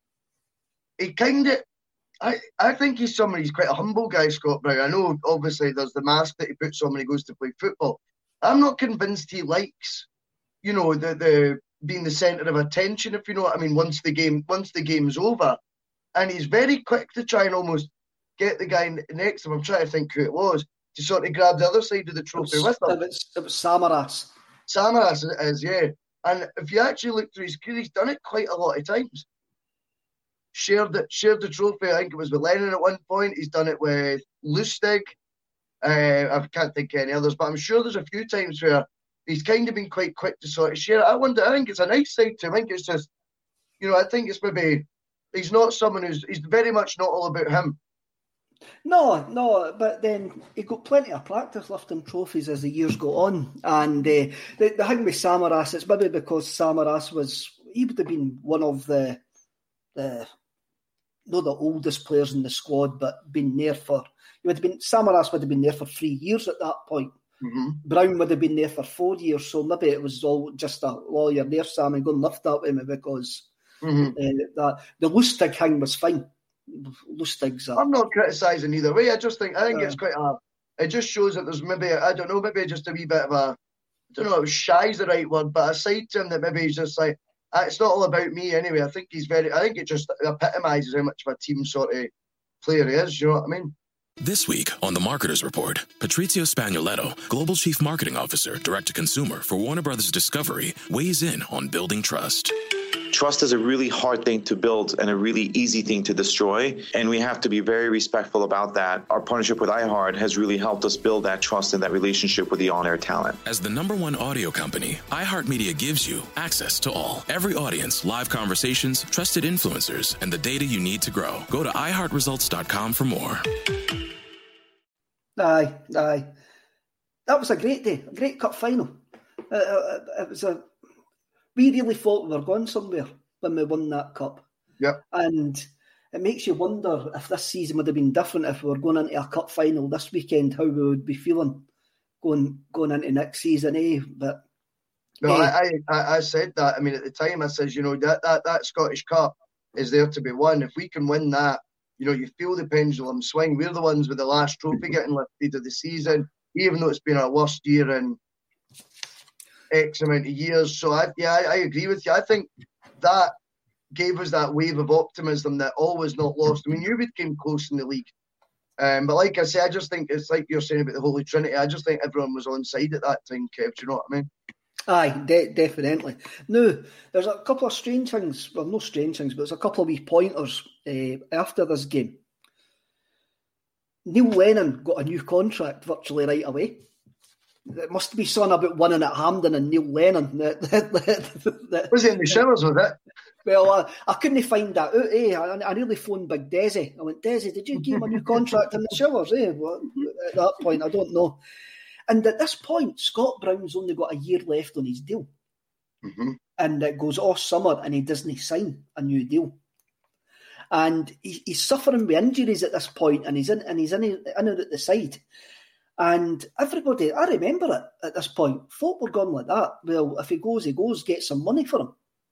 He kind of, I, I think he's someone, he's quite a humble guy, Scott Brown. I know, obviously, there's the mask that he puts on when he goes to play football. I'm not convinced he likes, you know, the the being the centre of attention, if you know what I mean, once the game, once the game's over. And he's very quick to try and almost get the guy next to him. I'm trying to think who it was, to sort of grab the other side of the trophy it was, with him. It was, it was Samaras. Samaras it is, yeah. And if you actually look through his career, he's done it quite a lot of times. Shared it, shared the trophy. I think it was with Lennon at one point. He's done it with Lustig. Uh, I can't think of any others, but I'm sure there's a few times where he's kind of been quite quick to sort of share it. I wonder. I think it's a nice side to him. I think it's just, you know, I think it's maybe he's not someone who's he's very much not all about him. No, no, but then he got plenty of practice lifting trophies as the years go on. And uh, the, the thing with Samaras, it's maybe because Samaras was, he would have been one of the, the not the oldest players in the squad, but been there for, he would have been, Samaras would have been there for three years at that point. Mm-hmm. Brown would have been there for four years, so maybe it was all just a, well, you're there, Sam, and go and lift that with me because mm-hmm. uh, that, the Lustig thing was fine. Lustig's. I'm not criticising either way. I just think I think Yeah. it's quite a. It just shows that there's maybe I don't know maybe just a wee bit of a. I don't know if shy is the right word, but a side to him that maybe he's just like "Ah, it's not all about me anyway. I think he's very. I think it just epitomises how much of a team sort of player he is. You know what I mean? This week on The Marketer's Report, Patrizio Spagnoletto, Global Chief Marketing Officer, Direct-to-Consumer for Warner Brothers Discovery, weighs in on building trust. Trust is a really hard thing to build and a really easy thing to destroy, and we have to be very respectful about that. Our partnership with iHeart has really helped us build that trust and that relationship with the on-air talent. As the number one audio company, iHeartMedia gives you access to all. Every audience, live conversations, trusted influencers, and the data you need to grow. Go to i heart results dot com for more. Aye, aye. That was a great day, a great cup final. Uh, uh, it was a. We really thought we were going somewhere when we won that cup. Yeah. And it makes you wonder if this season would have been different if we were going into a cup final this weekend, how we would be feeling going going into next season, eh? But No, eh, I, I I said that. I mean, at the time, I says, you know, that, that, that Scottish Cup is there to be won. If we can win that, you know, you feel the pendulum swing. We're the ones with the last trophy getting lifted of the season, even though it's been our worst year in X amount of years. So, I, yeah, I, I agree with you. I think that gave us that wave of optimism that all was not lost. I mean, you came close in the league. Um, but like I say, I just think it's like you're saying about the Holy Trinity. I just think everyone was on side at that time, Kev. Do you know what I mean? Aye, de- definitely. Now, there's a couple of strange things, well, no strange things, but there's a couple of wee pointers uh, after this game. Neil Lennon got a new contract virtually right away. It must be something about winning at Hampden and Neil Lennon. That, that, that, that, was it in the showers, was it? Well, I, I couldn't find that out, eh? I, I nearly phoned Big Desi. I went, Desi, did you give him a new contract in the showers, eh? Well, at that point, I don't know. And at this point, Scott Brown's only got a year left on his deal. Mm-hmm. And it goes off summer and he doesn't sign a new deal. And he, he's suffering with injuries at this point and he's in and he's in, in and at the side. And everybody, I remember it at this point, folk were going like that. Well, if he goes, he goes, get some money for him.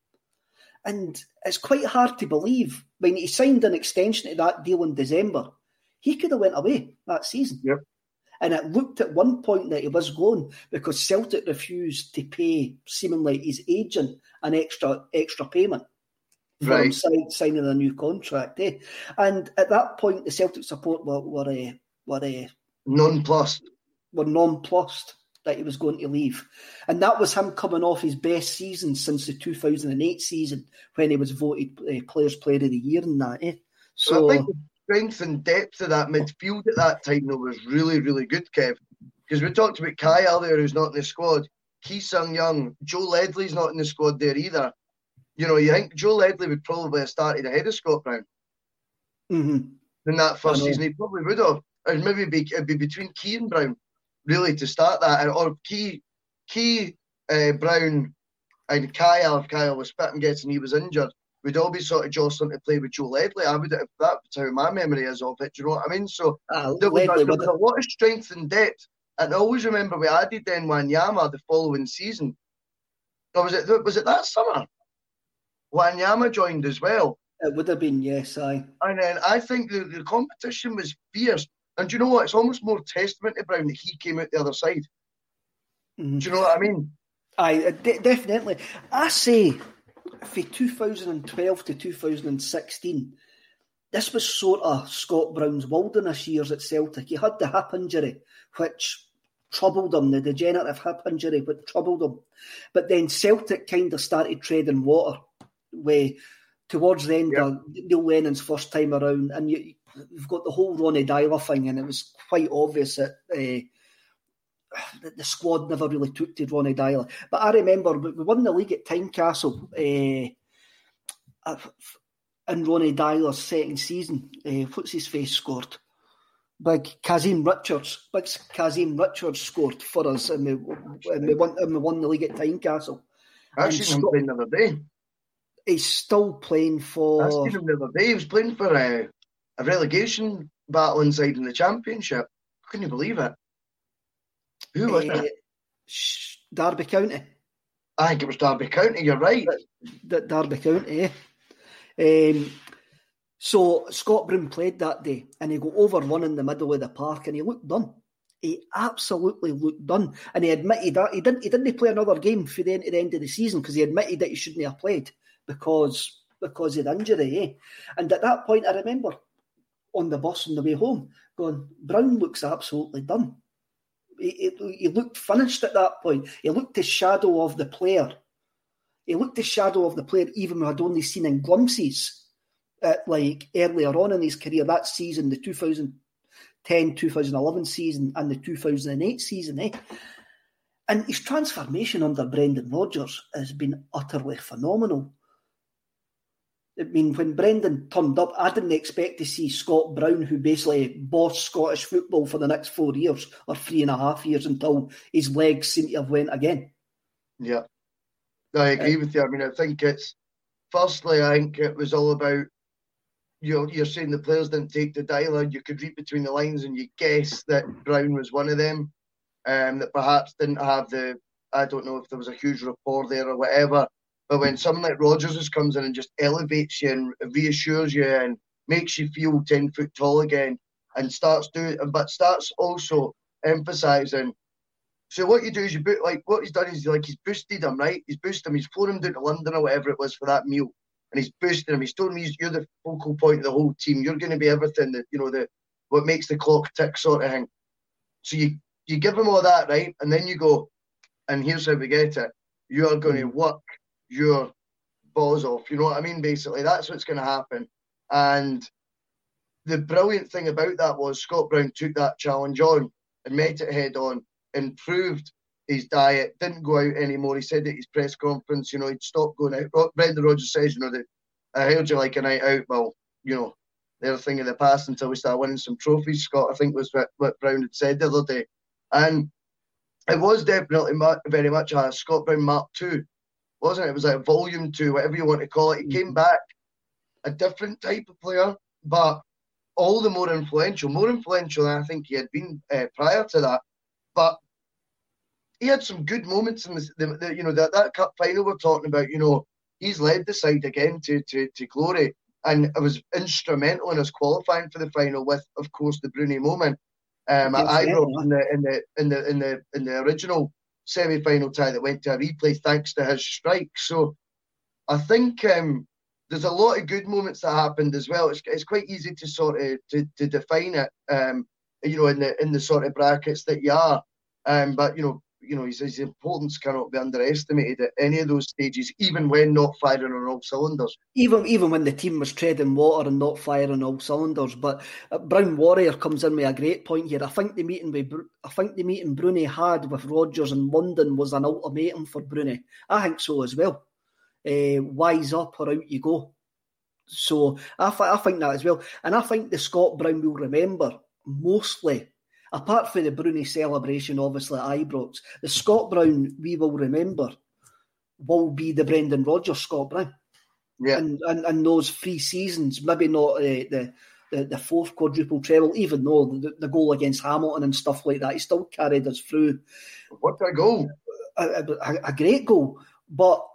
And it's quite hard to believe when he signed an extension to that deal in December, he could have went away that season. Yep. And it looked at one point that he was going because Celtic refused to pay seemingly his agent an extra extra payment for right. him sign, signing a new contract. Eh? And at that point, the Celtic support were were uh, were uh, nonplussed. Were nonplussed that he was going to leave, and that was him coming off his best season since the two thousand eight season when he was voted uh, Players Player of the Year and that. Eh? So. Well, I think the strength and depth of that midfield at that time though was really, really good, Kev. Because we talked about Kai earlier, who's not in the squad. Ki Sung Young, Joe Ledley's not in the squad there either. You know, you think Joe Ledley would probably have started ahead of Scott Brown mm-hmm. in that first season. He probably would have. Or maybe be, it'd be between Key and Brown, really, to start that. Or Key, Key uh, Brown, and Kyle, if Kyle was fit and getting he was injured, we'd all be sort of jostling to play with Joe Ledley. I would have, that's how my memory is of it. Do you know what I mean? So uh, there was, Ledley, there was a lot of strength and depth. And I always remember we added then Wanyama the following season. Or was it was it that summer? Wanyama joined as well. It would have been, yes, aye. And then I think the, the competition was fierce. And do you know what? It's almost more testament to Brown that he came out the other side. Mm-hmm. Do you know what I mean? Aye, de- definitely. I say, from two thousand twelve to two thousand sixteen, this was sort of Scott Brown's wilderness years at Celtic. He had the hip injury, which troubled him, the degenerative hip injury, which troubled him. But then Celtic kind of started treading water way towards the end yep. of Neil Lennon's first time around, and you, you've got the whole Ronnie Dyler thing, and it was quite obvious that uh, the, the squad never really took to Ronnie Dyler. But I remember we won the league at Tynecastle uh, in Ronnie Dyler's second season. Uh, what's his face scored? Big Kazim Richards. Big Kazim Richards scored for us, and we, and we, won, and we won the league at Tynecastle. I've seen him playing the other day. He's still playing for... I've seen him the other day. He was playing for a, a relegation battle inside in the Championship. Can you believe it? Who was uh, it? Derby County. I think it was Derby County, you're right. D- D- Derby County, eh? Um, So Scott Brown played that day, and he got overrun in the middle of the park, and he looked done. He absolutely looked done, and he admitted that he didn't. He didn't play another game for the end, the end of the season because he admitted that he shouldn't have played because because of the injury. Eh? And at that point, I remember on the bus on the way home, going, Brown looks absolutely done. He, he, he looked finished at that point. He looked the shadow of the player. He looked the shadow of the player, even though I'd only seen in glimpses. Uh, like earlier on in his career, that season, the two thousand ten two thousand eleven season and the two thousand eight season, eh? And his transformation under Brendan Rodgers has been utterly phenomenal. I mean, when Brendan turned up, I didn't expect to see Scott Brown, who basically bossed Scottish football for the next four years or three and a half years until his legs seem to have went again. Yeah, I agree uh, with you. I mean, I think it's, firstly, I think it was all about, You're, you're saying the players didn't take the dialogue. You could read between the lines and you guess that Brown was one of them, um, that perhaps didn't have the, I don't know if there was a huge rapport there or whatever, but when someone like Rodgers just comes in and just elevates you and reassures you and makes you feel ten foot tall again and starts doing, but starts also emphasising, so what you do is you boot, like what he's done is like he's boosted him, right? He's boosted him, he's flown him down to London or whatever it was for that meal. And he's boosting him. He's told me you're the focal point of the whole team. You're going to be everything that, you know, the what makes the clock tick sort of thing. So you, you give him all that, right? And then you go, and here's how we get it. You are going to work your balls off. You know what I mean? Basically, that's what's going to happen. And the brilliant thing about that was Scott Brown took that challenge on and met it head on, improved his diet, didn't go out anymore. He said at his press conference, you know, he'd stopped going out. Brendan Rodgers says, you know, that I heard you like a night out. Well, you know, they're a thing of the past until we start winning some trophies, Scott, I think was what, what Brown had said the other day. And it was definitely very much a Scott Brown Mark two, wasn't it? It was like volume two, whatever you want to call it. He came back a different type of player, but all the more influential, more influential than I think he had been uh, prior to that. But he had some good moments in the, the, the you know, that, that cup final we're talking about. You know, he's led the side again to, to, to glory, and it was instrumental in us qualifying for the final with, of course, the Bruni moment um, at Ibrox in the in the in the in the in the original semi-final tie that went to a replay thanks to his strike. So I think um, there's a lot of good moments that happened as well. It's it's quite easy to sort of to, to define it, um, you know, in the in the sort of brackets that you are, um, but you know. You know, his, his importance cannot be underestimated at any of those stages, even when not firing on all cylinders. Even even when the team was treading water and not firing all cylinders. But uh, Brown Warrior comes in with a great point here. I think the meeting with I think the meeting Bruni had with Rodgers in London was an ultimatum for Bruni. I think so as well. Uh, wise up or out you go. So I, th- I think that as well. And I think the Scott Brown will remember mostly, apart from the Bruni celebration, obviously, at Ibrox, the Scott Brown we will remember will be the Brendan Rodgers Scott Brown. Yeah. And, and, and those three seasons, maybe not uh, the, the the fourth quadruple treble, even though the, the goal against Hamilton and stuff like that, he still carried us through. What a goal. A, a, a great goal. But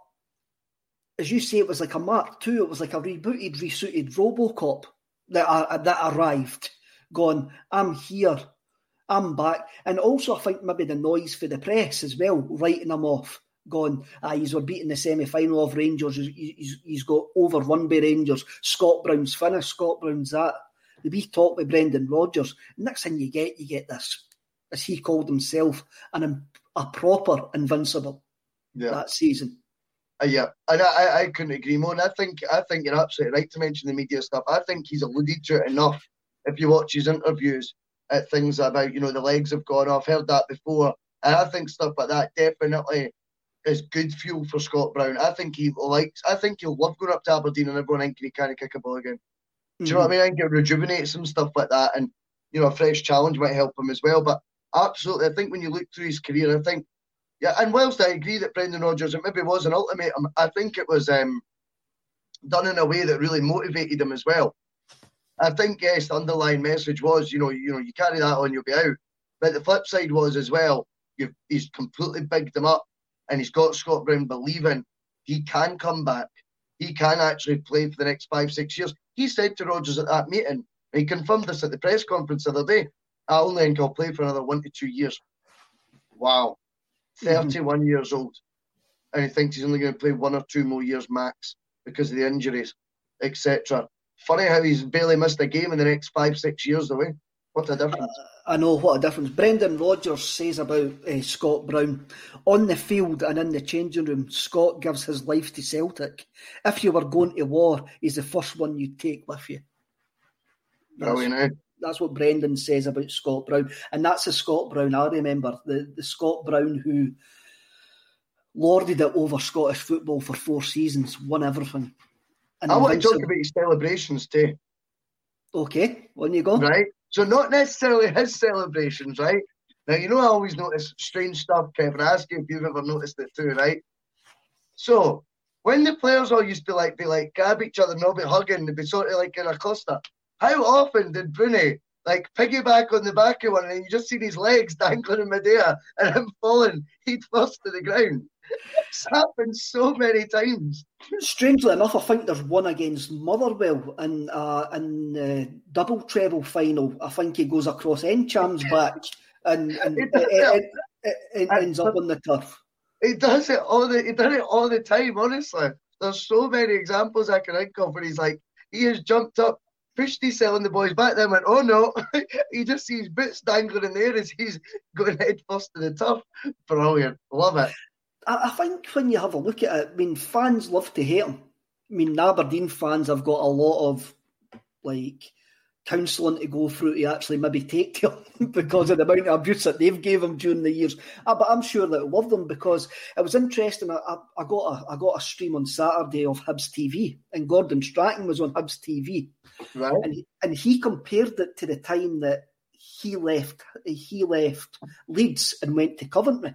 as you say, it was like a Mark two. It was like a rebooted, resuited RoboCop that, uh, that arrived, going, I'm here. I'm back. And also, I think maybe the noise for the press as well, writing him off, going, ah, he's were beating the semi-final of Rangers, he's, he's, he's got overrun by Rangers, Scott Brown's finished, Scott Brown's that. The wee talk with Brendan Rodgers. Next thing you get, you get this, as he called himself, an, a proper invincible yeah. that season. Uh, yeah, and I, I couldn't agree more. And I think, I think you're absolutely right to mention the media stuff. I think he's alluded to it enough if you watch his interviews. At things about, you know, the legs have gone off. Heard that before. And I think stuff like that definitely is good fuel for Scott Brown. I think he likes, I think he'll love going up to Aberdeen and everyone thinking he can't kick a ball again. Do you mm-hmm. know what I mean? I think it rejuvenates him, stuff like that. And, you know, a fresh challenge might help him as well. But absolutely, I think when you look through his career, I think, yeah, and whilst I agree that Brendan Rodgers, it maybe was an ultimatum, I think it was um, done in a way that really motivated him as well. I think, yes, the underlying message was, you know, you know, you carry that on, you'll be out. But the flip side was as well, you've, he's completely bigged him up, and he's got Scott Brown believing he can come back, he can actually play for the next five, six years. He said to Rodgers at that meeting, and he confirmed this at the press conference the other day, I only think I'll play for another one to two years. Wow. thirty-one mm-hmm. years old. And he thinks he's only going to play one or two more years max because of the injuries, et cetera. Funny how he's barely missed a game in the next five, six years, though, eh? What a difference. Uh, I know, what a difference. Brendan Rodgers says about uh, Scott Brown, on the field and in the changing room, Scott gives his life to Celtic. If you were going to war, he's the first one you'd take with you. That's, Brilliant, eh? That's what Brendan says about Scott Brown. And that's the Scott Brown I remember, the, the Scott Brown who lorded it over Scottish football for four seasons, won everything. And I want to talk about his celebrations too. Okay, on you go. Right. So not necessarily his celebrations, right? Now, you know I always notice strange stuff, Kevin. I ask you if you've ever noticed it too, right? So, when the players all used to like be like, grab each other and all be hugging, they'd be sort of like in a cluster. How often did Bruni like piggyback on the back of one and you just seen his legs dangling in midair and him falling he'd first to the ground? It's happened so many times. Strangely enough, I think there's one against Motherwell in uh, in the double treble final. I think he goes across Encham's back and, and it, it, it, it, it ends up on the turf. He does it all the he does it all the time. Honestly, there's so many examples I can think of where he's like he has jumped up, pushed his cell on the boy's back, then went, oh no, he just sees bits dangling in the air as he's going head first to the turf. Brilliant, love it. I think when you have a look at it, I mean, fans love to hate him. I mean, Aberdeen fans have got a lot of, like, counselling to go through to actually maybe take to him because of the amount of abuse that they've gave him during the years. Uh, but I'm sure that I love them because it was interesting. I, I, I got a I got a stream on Saturday of Hibs T V, and Gordon Strachan was on Hibs T V, right? And he, and he compared it to the time that he left he left Leeds and went to Coventry.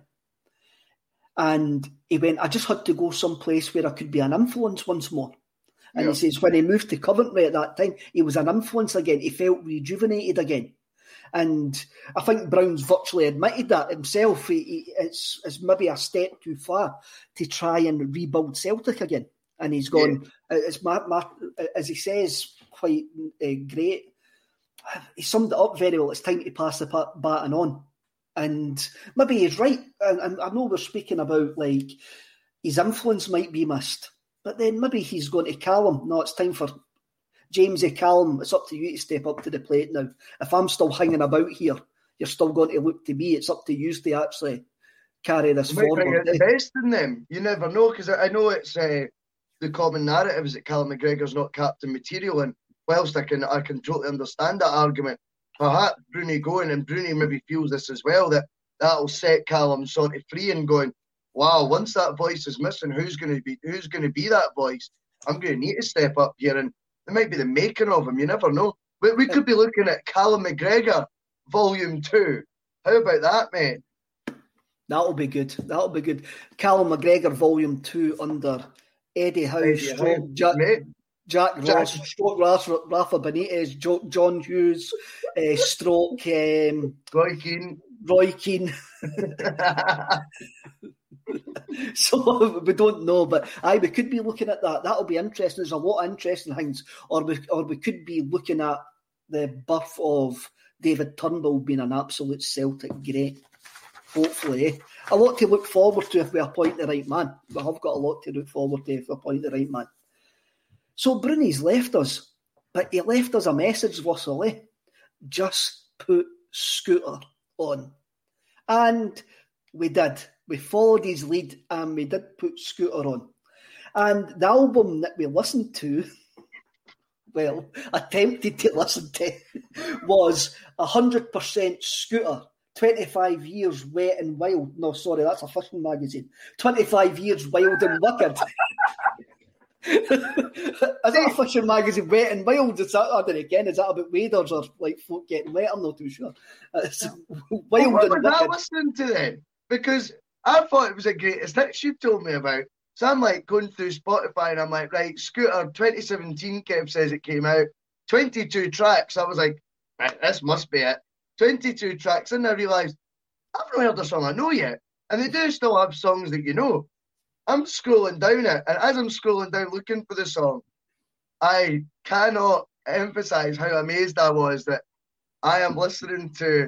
And he went, I just had to go someplace where I could be an influence once more. And yeah. He says when he moved to Coventry at that time, he was an influence again. He felt rejuvenated again. And I think Brown's virtually admitted that himself. He, he, it's, it's maybe a step too far to try and rebuild Celtic again. And he's gone, yeah. it's my, my, as he says, quite uh, great. He summed it up very well. It's time to pass the baton on. And maybe he's right. And I know we're speaking about, like, his influence might be missed. But then maybe he's going to Callum. No, it's time for Jamesy Callum. It's up to you to step up to the plate now. If I'm still hanging about here, you're still going to look to me. It's up to you to actually carry this you forward. Might the best in them. You never know, because I know it's uh, the common narrative is that Callum McGregor's not captain material. And whilst I can, I can totally understand that argument, perhaps Bruni going, and Bruni maybe feels this as well, that that'll set Callum sort of free and going, wow, once that voice is missing, who's going to be who's going to be that voice? I'm going to need to step up here, and it might be the making of him. You never know. We, we could be looking at Callum McGregor Volume Two. How about that, mate? That'll be good. That'll be good. Callum McGregor Volume Two under Eddie Howe, Eddie stroke, Howe. Jack, Jack Jack. Ross, stroke Rafa, Rafa Benitez, jo, John Hughes, uh, stroke um, Roy Keane. Roy Keane. So we don't know, but aye, we could be looking at that. That'll be interesting. There's a lot of interesting things, or we or we could be looking at the birth of David Turnbull being an absolute Celtic great. Hopefully, eh? A lot to look forward to if we appoint the right man. We have got a lot to look forward to if we appoint the right man. So Bruni's left us, but he left us a message, Russell, eh? Just put Scooter on, and we did. We followed his lead and we did put Scooter on. And the album that we listened to, well, attempted to listen to, was one hundred percent Scooter, twenty-five years Wet and Wild. No, sorry, that's a fishing magazine. twenty-five years Wild and Wicked. Is that a fishing magazine, Wet and Wild? Is that, I don't know, again, is that about waders or like folk getting wet? I'm not too sure. It's Wild well, what and was Wicked. I listening to then? Because I thought it was the greatest hits you told me about. So I'm like going through Spotify and I'm like, right, Scooter twenty seventeen, Kev says it came out. twenty-two tracks. I was like, right, this must be it. twenty-two tracks. And I realised, I haven't heard a song I know yet. And they do still have songs that you know. I'm scrolling down it, and as I'm scrolling down looking for the song, I cannot emphasize how amazed I was that I am listening to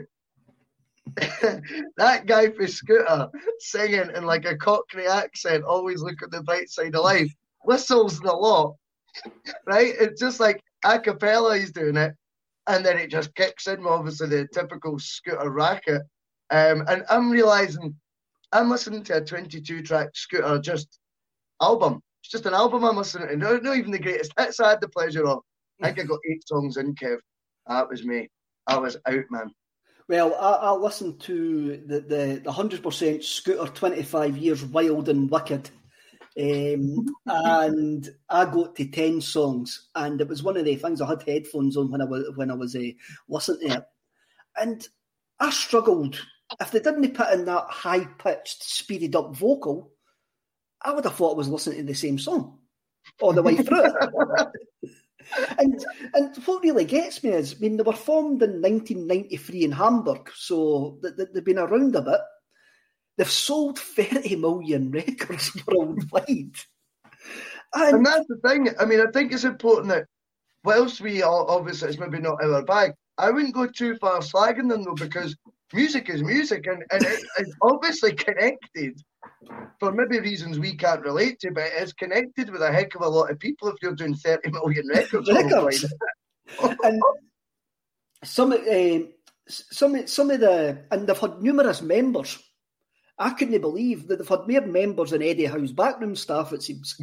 that guy for Scooter singing in like a Cockney accent, always look at the bright side of life, whistles the lot, right? It's just like a cappella, he's doing it, and then it just kicks in, obviously, the typical Scooter racket. Um, and I'm realising I'm listening to a twenty-two track Scooter just album. It's just an album I'm listening to. No, not even the greatest hits I had the pleasure of. I think I got eight songs in, Kev. That was me. I was out, man. Well, I, I listened to the, the, the one hundred percent Scooter twenty-five years Wild and Wicked. Um, and I got to ten songs. And it was one of the things, I had headphones on when I was, when I was uh, listening to it. And I struggled. If they didn't put in that high-pitched, speeded-up vocal, I would have thought I was listening to the same song all the way through it. and and what really gets me is, I mean, they were formed in nineteen ninety-three in Hamburg, so they, they, they've been around a bit. They've sold thirty million records worldwide. And, and that's the thing. I mean, I think it's important that whilst we are, obviously, it's maybe not our bag, I wouldn't go too far slagging them, though, because music is music, and, and it, it's obviously connected for maybe reasons we can't relate to, but it's connected with a heck of a lot of people if you're doing thirty million records. records. And some, uh, some, some of the, and they've had numerous members. I couldn't believe that they've had more members than Eddie Howe's backroom staff, it seems.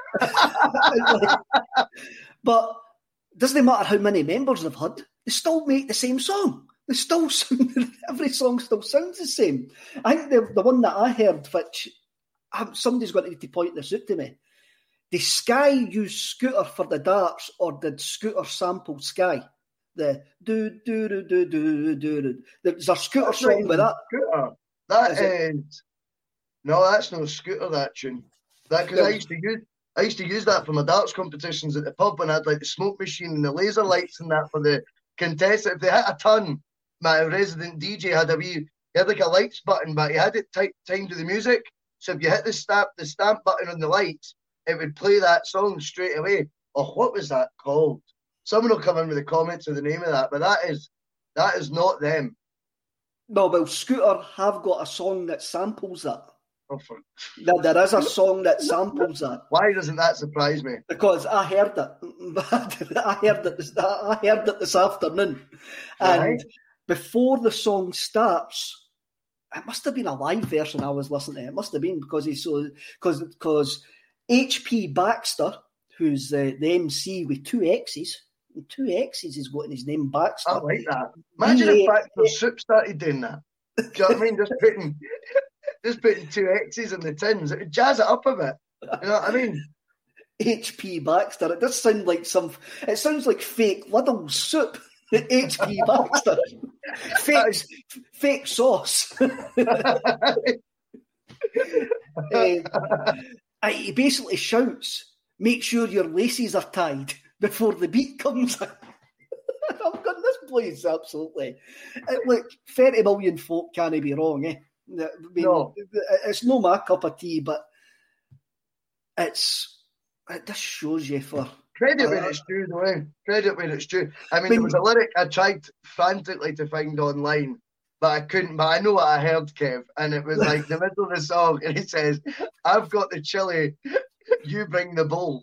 But doesn't matter how many members they've had, they still make the same song. They still sound, every song still sounds the same. I think the, the one that I heard, which somebody's got to, to point this out to me, did Sky use Scooter for the darts, or did Scooter sample Sky? The do do do do do do do. There's a Scooter that's song with that. Scooter. That is, is no, that's no Scooter. That tune. That because I used to use. I used to use that for my darts competitions at the pub when I had like the smoke machine and the laser lights and that for the contestant. If they hit a ton, my resident D J had a wee, he had like a lights button, but he had it t- timed to the music. So if you hit the stamp, the stamp button on the lights, it would play that song straight away. Oh, what was that called? Someone will come in with the comments of the name of that, but that is that is not them. No, well, Scooter have got a song that samples that. Oh, for... there, there is a song that samples that. Why doesn't that surprise me? Because I heard it. I heard it. This, I heard it this afternoon, and right. Before the song starts, it must have been a live version I was listening to. It must have been because he's so because because H P Baxter, who's the, the M C with two X's. Two X's he's got in his name, Baxter. I like that. Imagine if Baxter Soup started doing that. Do you know what I mean? Just putting, just putting two X's in the tins. It would jazz it up a bit. You know what I mean? H P Baxter. It does sound like some. It sounds like fake Lidl soup. H P Baxter. Fake, fake sauce. uh, he basically shouts, "Make sure your laces are tied before the beat comes in." I'm going, this place absolutely. Look, thirty million folk can't be wrong, eh? I mean, no. It's no my cup of tea, but it's it just shows you for credit uh, where it's due, though. Eh? Credit where it's due. I mean, there was a lyric I tried frantically to find online, but I couldn't. But I know what I heard, Kev, and it was like the middle of the song, and it says, "I've got the chili, you bring the bowl."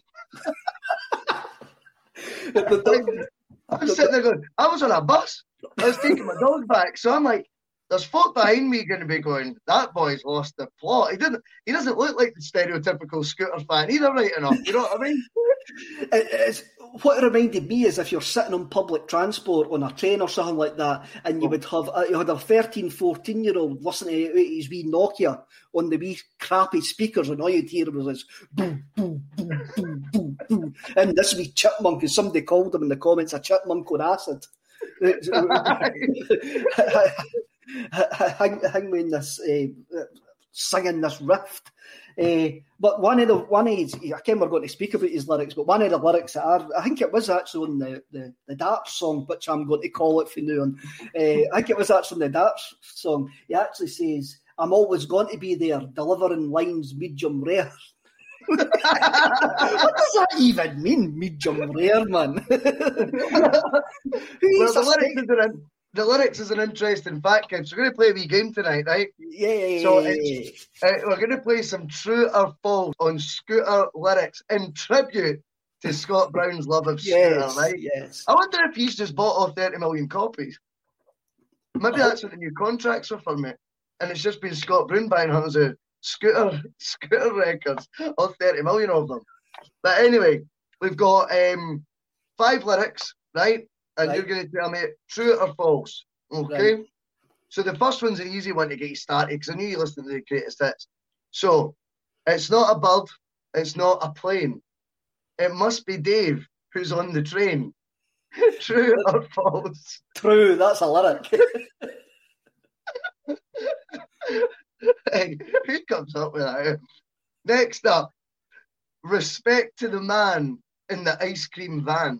I'm sitting there going, I was on a bus. I was taking my dog back, so I'm like, there's folk behind me going to be going, that boy's lost the plot. He didn't. He doesn't look like the stereotypical Scooter fan either, right enough. You know what I mean? It, it's, what it reminded me is if you're sitting on public transport on a train or something like that, and you would have uh, you had a thirteen, fourteen year old listening to his wee Nokia on the wee crappy speakers, and all you'd hear was this boom, boom, boom, boom, boom, boom. And this wee chipmunk, as somebody called him in the comments, a chipmunk on acid. hang, hang me in this, uh, singing this riff. Uh, but one of the one of his, I can't remember going to speak about his lyrics, but one of the lyrics that are, I think it was actually on the, the, the Darts song, which I'm going to call it for now on. Uh, I think it was actually on the Darts song. He actually says, I'm always going to be there, delivering lines medium rare. What does that even mean, medium rare, man? Well, the lyrics, is an, the lyrics is an interesting fact, kids. We're going to play a wee game tonight, right? Yeah. So it's, uh, we're going to play some true or false on Scooter lyrics in tribute to Scott Brown's love of Scooter, yes, right? Yes. I wonder if he's just bought off thirty million copies. Maybe that's what the new contracts are for, mate. And it's just been Scott Brown buying hundreds of Scooter Scooter records, all thirty million of them. But anyway, we've got um, five lyrics, right? And right. You're going to tell me true or false, okay? Right. So the first one's an easy one to get you started because I knew you listened to the greatest hits. So it's not a bird, it's not a plane. It must be Dave who's on the train. True or false? True, that's a lyric. Hey, who comes up with that? Next up, respect to the man in the ice cream van.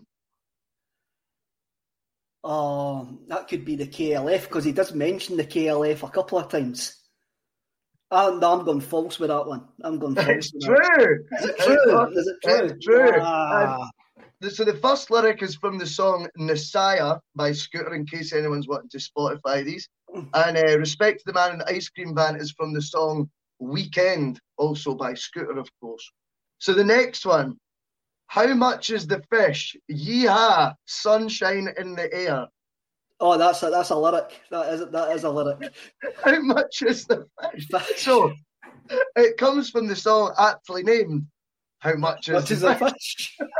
Oh, that could be the K L F because he does mention the K L F a couple of times. I'm, I'm going false with that one. I'm going false. It's true. Is it true? Is it true? It's true. Ah. Um, so the first lyric is from the song Messiah by Scooter, in case anyone's wanting to Spotify these. And uh, respect to the man in the ice cream van is from the song Weekend, also by Scooter, of course. So the next one, how much is the fish? Yeehaw, sunshine in the air. Oh, that's a, that's a lyric. That is that is a lyric. How much is the fish? So it comes from the song aptly named How Much Is, much the, is the fish? fish?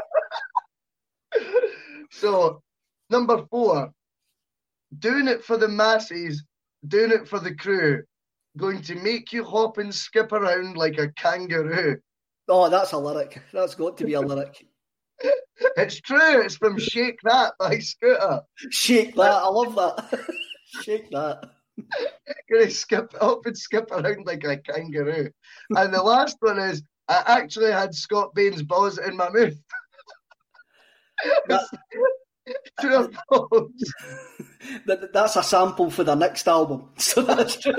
So number four, doing it for the masses, doing it for the crew, going to make you hop and skip around like a kangaroo. Oh, that's a lyric. That's got to be a lyric. It's true. It's from Shake That by Scooter. Shake That. I love that. Shake That. Gonna skip up and skip around like a kangaroo. And the last one is, I actually had Scott Bain's balls in my mouth. That, true or false? That, that's a sample for the next album. So that's true.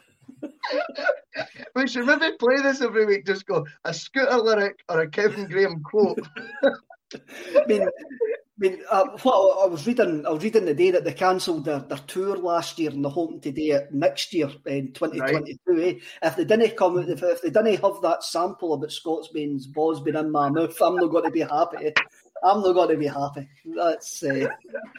We should maybe play this every week. Just go a Scooter lyric or a Kevin Graham quote. I mean, I mean uh, what I was reading, I was reading the day that they cancelled their, their tour last year, and they're hoping to do it next year in twenty twenty-two. Right. Eh? If they didn't come, if, if they didn't have that sample about Scott's Bain's balls being in my mouth, I'm not going to be happy. I'm not going to be happy. That's. Uh...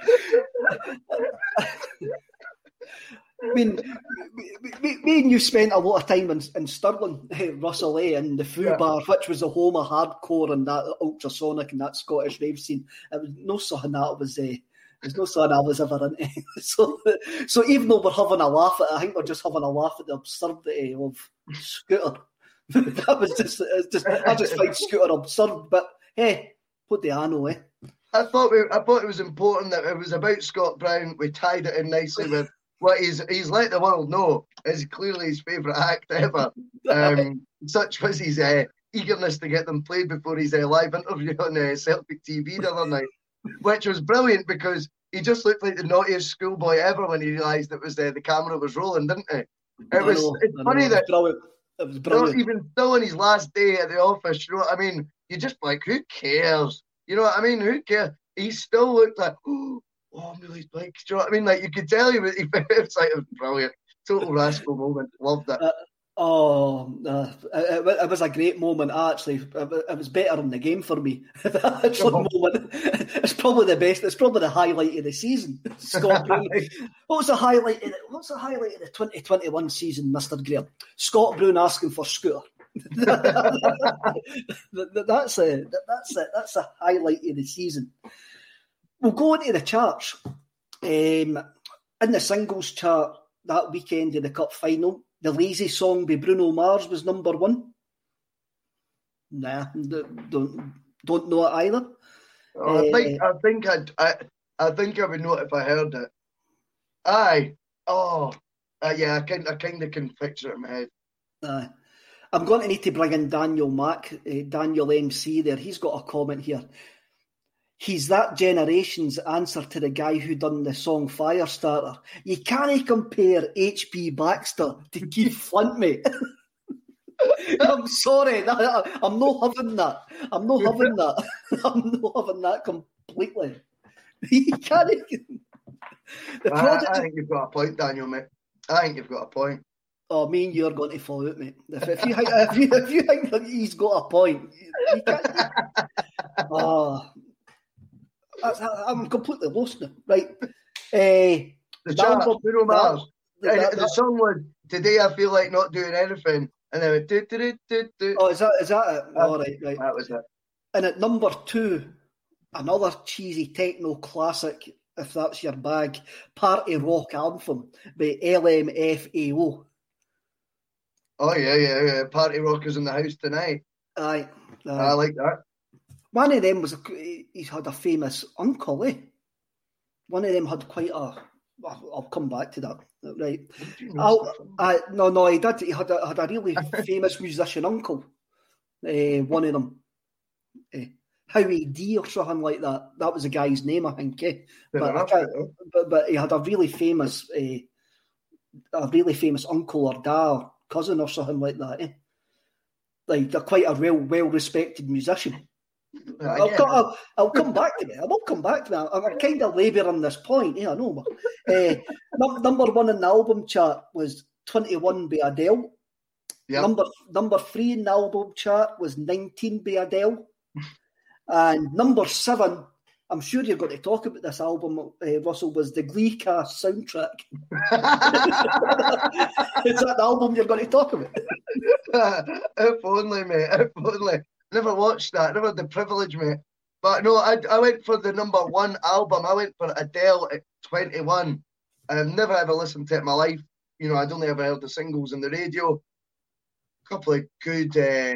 I mean, me, me and you spent a lot of time in, in Stirling, Russell, eh, in the Foo yeah. Bar, which was the home of hardcore and that ultrasonic and that Scottish rave scene. It was no something that was. Uh, There's no something I was ever into. so, so even though we're having a laugh at it, I think we're just having a laugh at the absurdity of Scooter. that was just, it's just, I just find Scooter absurd. But hey, what do I know, eh? I thought we, I thought it was important that it was about Scott Brown. We tied it in nicely with what he's he's let the world know is clearly his favourite act ever. Um, such was his uh, eagerness to get them played before his uh, live interview on uh, Celtic T V the other night, which was brilliant because he just looked like the naughtiest schoolboy ever when he realised it was uh, the camera was rolling, didn't he? It was. Know, it's funny that it was it was brilliant. Not even still on his last day at the office. You know what I mean? You just like, who cares? You know what I mean? Who cares? He still looked like, oh, oh I'm really like, do you know what I mean? Like you could tell he was. He, it's like it was brilliant, total rascal moment. Loved it. Uh, Oh, uh, it, it was a great moment, actually. It was better in the game for me. The actual moment. It's probably the best. It's probably the highlight of the season. Scott Brown. What was the highlight of the, what's the highlight of the twenty twenty-one season, Mister Graham? Scott Brown asking for Scooter. that's a that's a that's a highlight of the season. We'll go into the charts. Um, in the singles chart that weekend in the cup final, the Lazy Song by Bruno Mars was number one. Nah, don't don't know it either. Oh, I think uh, I think I'd, I I think I would know it if I heard it. Aye. Oh, uh, yeah. I kind I kind of can picture it in my head. Uh, I'm going to need to bring in Daniel Mack, uh, Daniel M C. There, he's got a comment here. he's that generation's answer to the guy who done the song Firestarter. You can't compare H P Baxter to Keith Flint, mate. I'm sorry, that, I'm not having that. I'm not having that. I'm not having that completely. You can't. The I, I think you've got a point, Daniel, mate. I think you've got a point. Oh, me and you are going to fall out, mate. If, if, you, think, if, you, if you think that he's got a point, you can't. Oh, I'm completely lost now. Right. Uh, the chat, Bruno Mars. That, that, the that, song was, Today I Feel Like Not Doing Anything. And then it do, do, do, do, do. Oh, is that, is that it? Uh, All right, right. That was it. And at number two, another cheesy techno classic, if that's your bag, Party Rock Anthem by L M F A O. Oh, yeah, yeah, yeah. Party Rockers in the house tonight. Aye. aye. I like that. One of them was, a, he had a famous uncle, eh? One of them had quite a, I'll come back to that, right? I'll, I, no, no, he did. He had a, had a really famous musician uncle, uh, one of them. Uh, Howie D or something like that. That was the guy's name, I think. Eh? But, I can't, but but he had a really famous, uh, a really famous uncle or dad or cousin or something like that. Eh? Like they're quite a well well respected musician. I'll, co- I'll, I'll come back to me. I will come back to me. I'm, I'm kind of labouring this point. Yeah, I know. But, uh, num- number one in the album chart was twenty-one by Adele. Yep. Number number three in the album chart was nineteen by Adele. And number seven, I'm sure you're going to talk about this album, uh, Russell, was the Glee cast soundtrack. Is that the album you're going to talk about? If only, mate. If only. Never watched that. Never had the privilege, mate. But no, I I went for the number one album. I went for Adele at twenty-one. I've never ever listened to it in my life. You know, I'd only ever heard the singles on the radio. A couple of good, uh,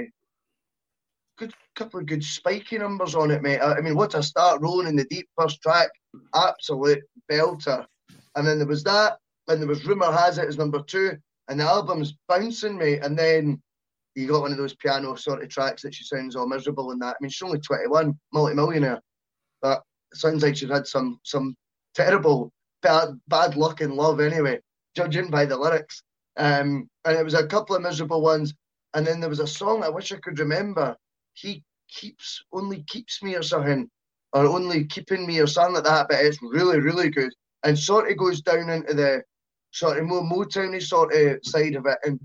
good, couple of good spiky numbers on it, mate. I, I mean, What a Start, Rolling in the Deep, first track, absolute belter. And then there was that, and there was Rumour Has It as number two, and the album's bouncing, mate. And then you got one of those piano sort of tracks that she sounds all miserable in that. I mean, she's only twenty-one, multi-millionaire, but it sounds like she's had some some terrible bad, bad luck in love anyway, judging by the lyrics. Um, and it was a couple of miserable ones. And then there was a song I wish I could remember. He keeps, only keeps me or something, or only keeping me or something like that, but it's really, really good. And sort of goes down into the sort of more Motowny sort of side of it. And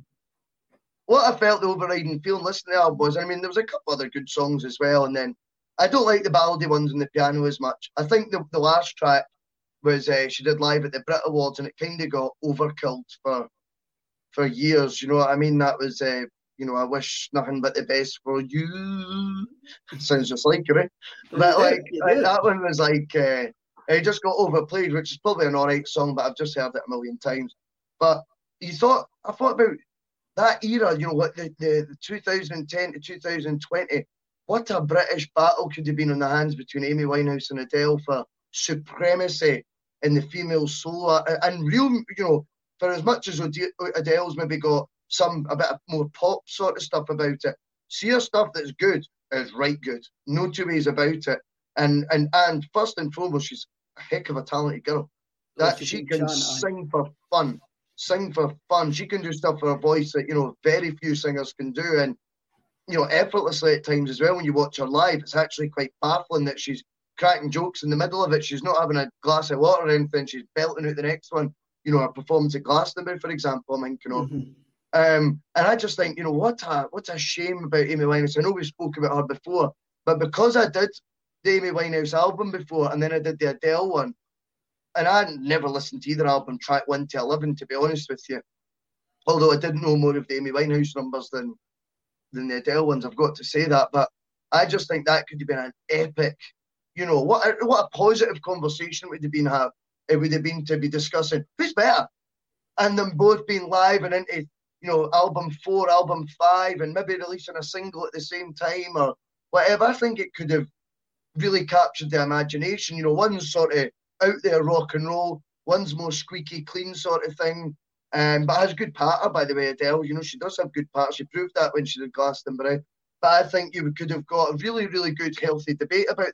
what I felt the overriding feeling listening to the album was, I mean, there was a couple other good songs as well. And then I don't like the ballady ones on the piano as much. I think the, the last track was uh, she did live at the Brit Awards, and it kind of got overkilled for for years. You know what I mean? That was, uh, you know, I wish nothing but the best for you. Sounds just like you, right? But like, like that one was like, uh, it just got overplayed, which is probably an alright song, but I've just heard it a million times. But you thought, I thought about that era, you know, what the, the, the two thousand ten to two thousand twenty, what a British battle could have been on the hands between Amy Winehouse and Adele for supremacy in the female solo. And real, you know, for as much as Adele's maybe got some, a bit of more pop sort of stuff about it, see her stuff that's good is right good. No two ways about it. And and and first and foremost, she's a heck of a talented girl. That she can chant, sing for fun. Sing for fun. She can do stuff for her voice that, you know, very few singers can do, and, you know, effortlessly at times as well. When you watch her live, it's actually quite baffling that she's cracking jokes in the middle of it. She's not having a glass of water or anything. She's belting out the next one. You know, her performance at Glastonbury, for example, I'm thinking of. Mm-hmm. Um, and I just think, you know, what a what a shame about Amy Winehouse. I know we spoke about her before, but because I did the Amy Winehouse album before, and then I did the Adele one, and I never listened to either album, track one to eleven, to be honest with you. Although I did know more of the Amy Winehouse numbers than than the Adele ones, I've got to say that. But I just think that could have been an epic, you know, what a, what a positive conversation it would have been have. It would have been to be discussing who's better, and them both being live and into, you know, album four, album five, and maybe releasing a single at the same time or whatever. I think it could have really captured the imagination. You know, one's sort of out there rock and roll, one's more squeaky clean sort of thing, um, but has good patter, by the way, Adele. You know, she does have good patter. She proved that when she did Glastonbury. But I think you could have got a really, really good, healthy debate about that.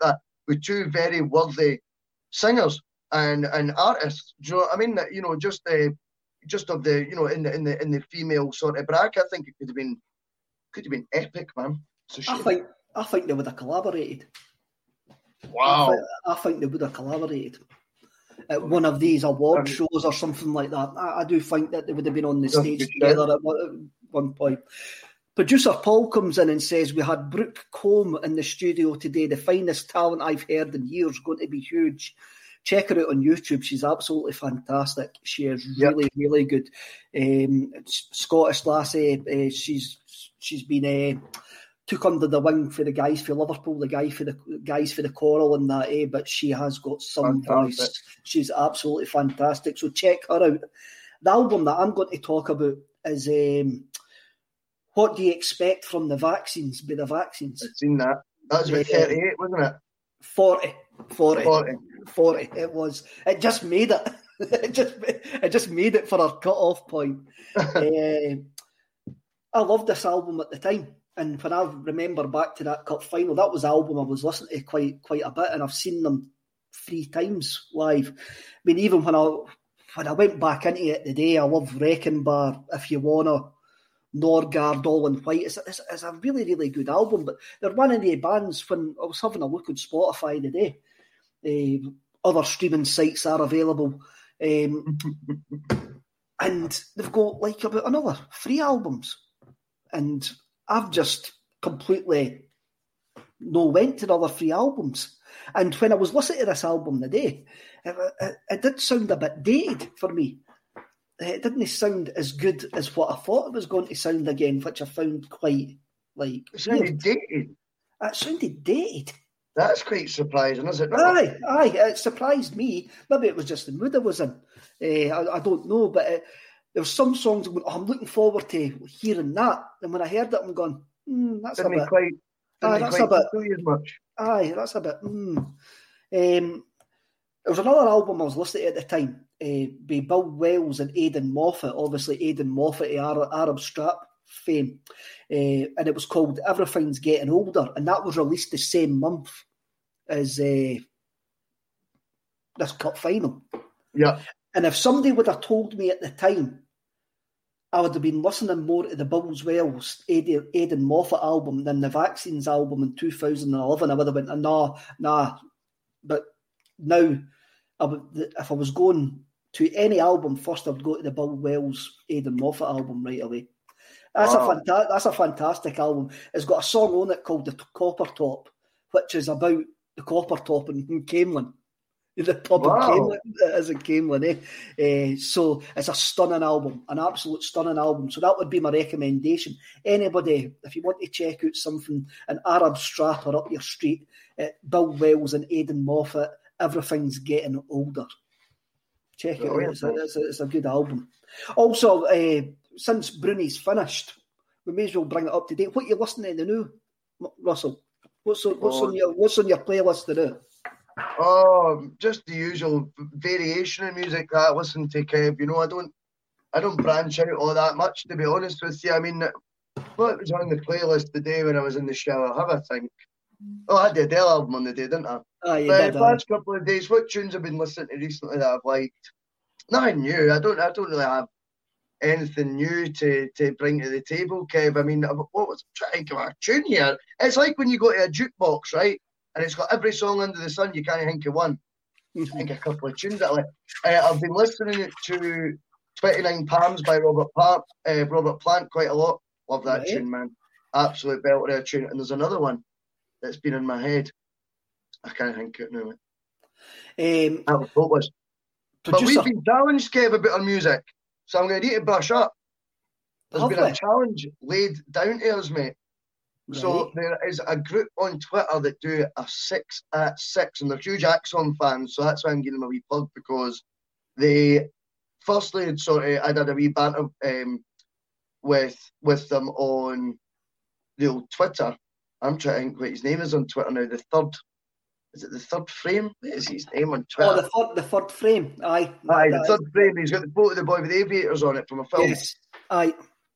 with two very worthy singers and, and artists. Do you know what I mean? That, you know, just the just of the you know in the in the in the female sort of bracket, I think it could have been could have been epic, man. I think I think they would have collaborated. Wow. I think, I think they would have collaborated at one of these award shows or something like that. I, I do think that they would have been on the stage together at one, at one point. Producer Paul comes in and says, we had Brooke Combe in the studio today, the finest talent I've heard in years, going to be huge. Check her out on YouTube. She's absolutely fantastic. She is really, yep. really good. Um, Scottish lassie. Uh, she's she's been uh, took under the wing for the guys for Liverpool, the guy for the guys for the choral and that. Eh? But she has got some fantastic. voice. She's absolutely fantastic. So check her out. The album that I'm going to talk about is um, What Do You Expect from the Vaccines by the Vaccines. I've seen that. That was about thirty-eight, wasn't it? forty. forty. forty. forty. It was. It just made it. it just it just made it for our cut-off point. uh, I loved this album at the time. And when I remember back to that cup final, that was the album I was listening to quite quite a bit, and I've seen them three times live. I mean, even when I when I went back into it today, I love Wrecking Bar, If You Wanna, Norgard, All in White. It's, it's, it's a really, really good album, but they're one of the bands, when I was having a look on Spotify today, uh, other streaming sites are available, um, and they've got like about another three albums, and I've just completely no went to the other three albums. And when I was listening to this album today, it, it, it did sound a bit dated for me. It didn't sound as good as what I thought it was going to sound again, which I found quite, like... It sounded dated. It sounded dated. That's quite surprising, is it not? Aye, aye, it surprised me. Maybe it was just the mood I was in. Uh, I, I don't know, but... It, there were some songs I'm, going, oh, I'm looking forward to hearing that. And when I heard it, I'm going, mm, that's didn't a bit... Quite, aye, that's a bit... As much. Aye, that's a bit... Mm. Um, there was another album I was listening to at the time uh, by Bill Wells and Aidan Moffat. Obviously, Aidan Moffat, the Arab, Arab Strap fame. Uh, and it was called Everything's Getting Older. And that was released the same month as uh, this cup final. Yeah. And if somebody would have told me at the time, I would have been listening more to the Bill Wells, Aidan, Aidan Moffat album than the Vaccines album in two thousand eleven. I would have went, nah, nah. But now, I would, if I was going to any album first, I would go to the Bill Wells, Aidan Moffat album right away. That's wow. a fanta- That's a fantastic album. It's got a song on it called The Copper Top, which is about the Copper Top in, in Camelin. The pub wow. in Camelin, as in Camelin, eh? Uh, so it's a stunning album, an absolute stunning album. So that would be my recommendation. Anybody, if you want to check out something, an Arab Strap or up your street, uh, Bill Wells and Aidan Moffat, Everything's Getting Older. Check it oh, out. Yeah. It's, a, it's, a, it's a good album. Also, uh, since Bruni's finished, we may as well bring it up to date. What are you listening to now, Russell? What's on, what's oh. on your What's on your playlist today? Oh, just the usual variation of music that I listen to, Kev. You know, I don't, I don't branch out all that much, to be honest with you. I mean, what was on the playlist today when I was in the shower? Have a think. Oh, I had the Adele album on the day, didn't I? Oh, you but did, the last couple of days, what tunes I've been listening to recently that I've liked? Nothing new. I don't. I don't really have anything new to, to bring to the table, Kev. I mean, what was I'm trying to think of a tune here? It's like when you go to a jukebox, right? And it's got every song under the sun. You can't think of one. I think a couple of tunes that I like. Uh, I've been listening to twenty-nine Palms by Robert Plant, uh, Robert Plant quite a lot. Love that right. tune, man. Absolute belter of tune. And there's another one that's been in my head. I can't think of it now. Um, that was hopeless. But we've been challenged, Kev, a bit on music. So I'm going to need to brush up. There's Lovely. been a challenge laid down to us, mate. Right. So there is a group on Twitter that do a six at six, and they're huge Axon fans, so that's why I'm giving them a wee plug, because they firstly had sort of I did a wee banter um, with with them on the old Twitter. I'm trying to think what his name is on Twitter now. The third is it the third frame? What is his name on Twitter? Oh, the third, the third frame. Aye, aye, the third frame. He's got the photo of the boy with the aviators on it from a film. Yes, aye.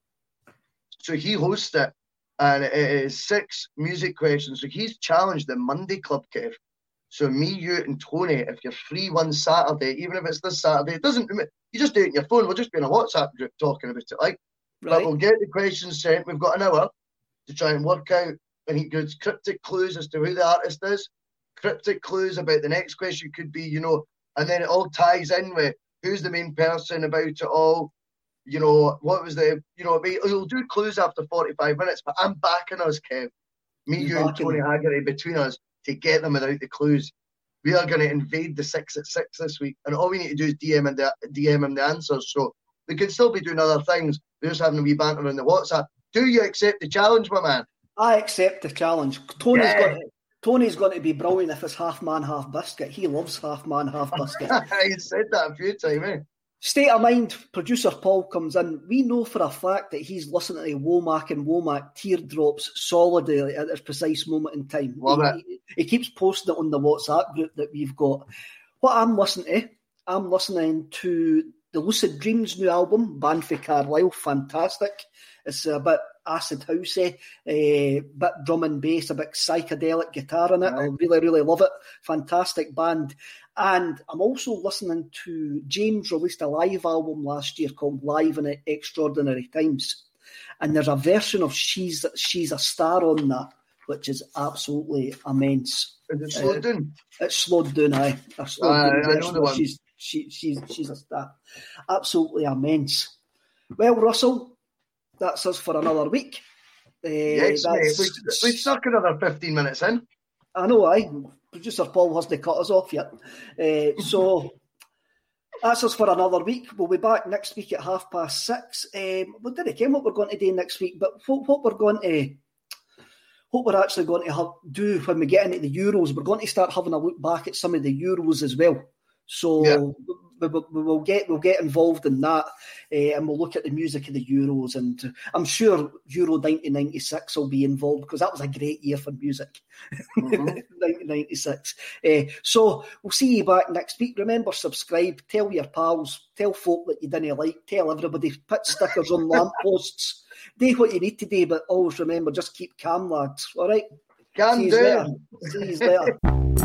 So he hosts it. And it is six music questions. So he's challenged the Monday Club, Kev. So me, you, and Tony, if you're free one Saturday, even if it's this Saturday, it doesn't. You just do it on your phone. We'll just be in a WhatsApp group talking about it, like. Right. But we'll get the questions sent. We've got an hour to try and work out any good cryptic clues as to who the artist is. Cryptic clues about the next question could be, you know, and then it all ties in with who's the main person about it all. You know, what was the, you know, we'll do clues after forty-five minutes, but I'm backing us, Kev. Me, you, and Tony Haggerty between us to get them without the clues. We are going to invade the six at six this week, and all we need to do is D M him the, D M him the answers. So we could still be doing other things. We're just having a wee banter on the WhatsApp. Do you accept the challenge, my man? I accept the challenge. Tony's yeah. got to, Tony's going to be brilliant if it's half man, half biscuit. He loves half man, half biscuit. He said that a few times, eh? State of mind, producer Paul comes in. We know for a fact that he's listening to Womack and Womack Teardrops solidly at this precise moment in time. Love he, it. He, he keeps posting it on the WhatsApp group that we've got. What I'm listening to, I'm listening to the Lucid Dreams new album, band for Carlisle, fantastic. It's a bit acid housey, a bit drum and bass, a bit psychedelic guitar in it. Right. I really, really love it. Fantastic band. And I'm also listening to, James released a live album last year called Live in Extraordinary Times. And there's a version of She's She's a Star on that, which is absolutely immense. Is it slowed uh, down? It's slowed down, aye. A slowed uh, down I know the one. She's, she, she's, she's a star. Absolutely immense. Well, Russell, that's us for another week. Uh, yes, mate. We've, we've stuck another fifteen minutes in. I know, aye. Producer Paul hasn't cut us off yet. Uh, so that's us for another week. We'll be back next week at half past six. Um, we didn't know what we're going to do next week, but what, what we're going to, what we're actually going to have, do when we get into the Euros, we're going to start having a look back at some of the Euros as well. So yeah. we, we, we will get we'll get involved in that, uh, and we'll look at the music of the Euros. And I'm sure Euro nineteen ninety-six will be involved because that was a great year for music. Mm-hmm. nineteen ninety-six. Uh, so we'll see you back next week. Remember, subscribe, tell your pals, tell folk that you didn't like, tell everybody, put stickers on lampposts. Do what you need to do, but always remember, just keep calm, lads. All right? Calm see down. You see you later.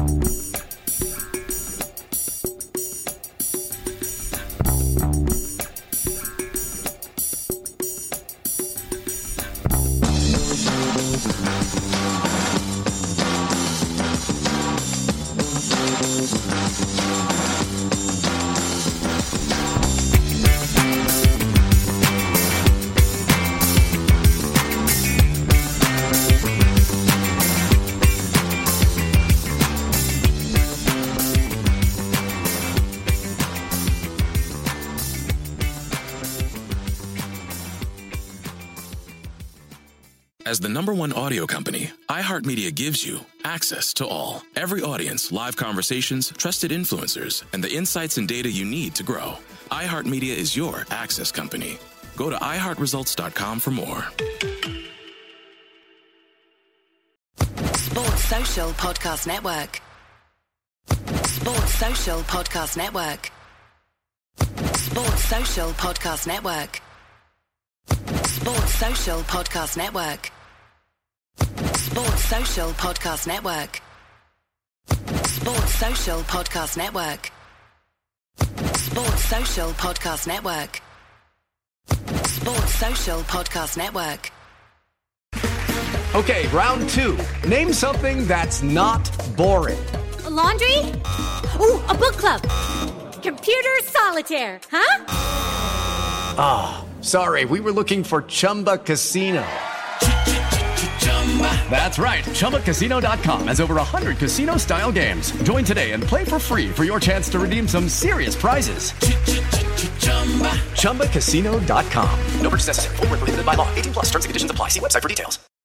As the number one audio company, iHeartMedia gives you access to all. Every audience, live conversations, trusted influencers, and the insights and data you need to grow. iHeartMedia is your access company. Go to i heart results dot com for more. Sports Social Podcast Network. Sports Social Podcast Network. Sports Social Podcast Network. Sports Social Podcast Network. Sports Social Podcast Network. Sports Social Podcast Network. Sports Social Podcast Network. Sports Social Podcast Network. Okay, round two. Name something that's not boring. A laundry? Ooh, a book club. Computer solitaire, huh? Ah, oh, sorry, we were looking for Chumba Casino. That's right, Chumba Casino dot com has over one hundred casino-style games. Join today and play for free for your chance to redeem some serious prizes. Chumba Casino dot com. No purchase necessary. Void where prohibited by law. eighteen plus. Terms and conditions apply. See website for details.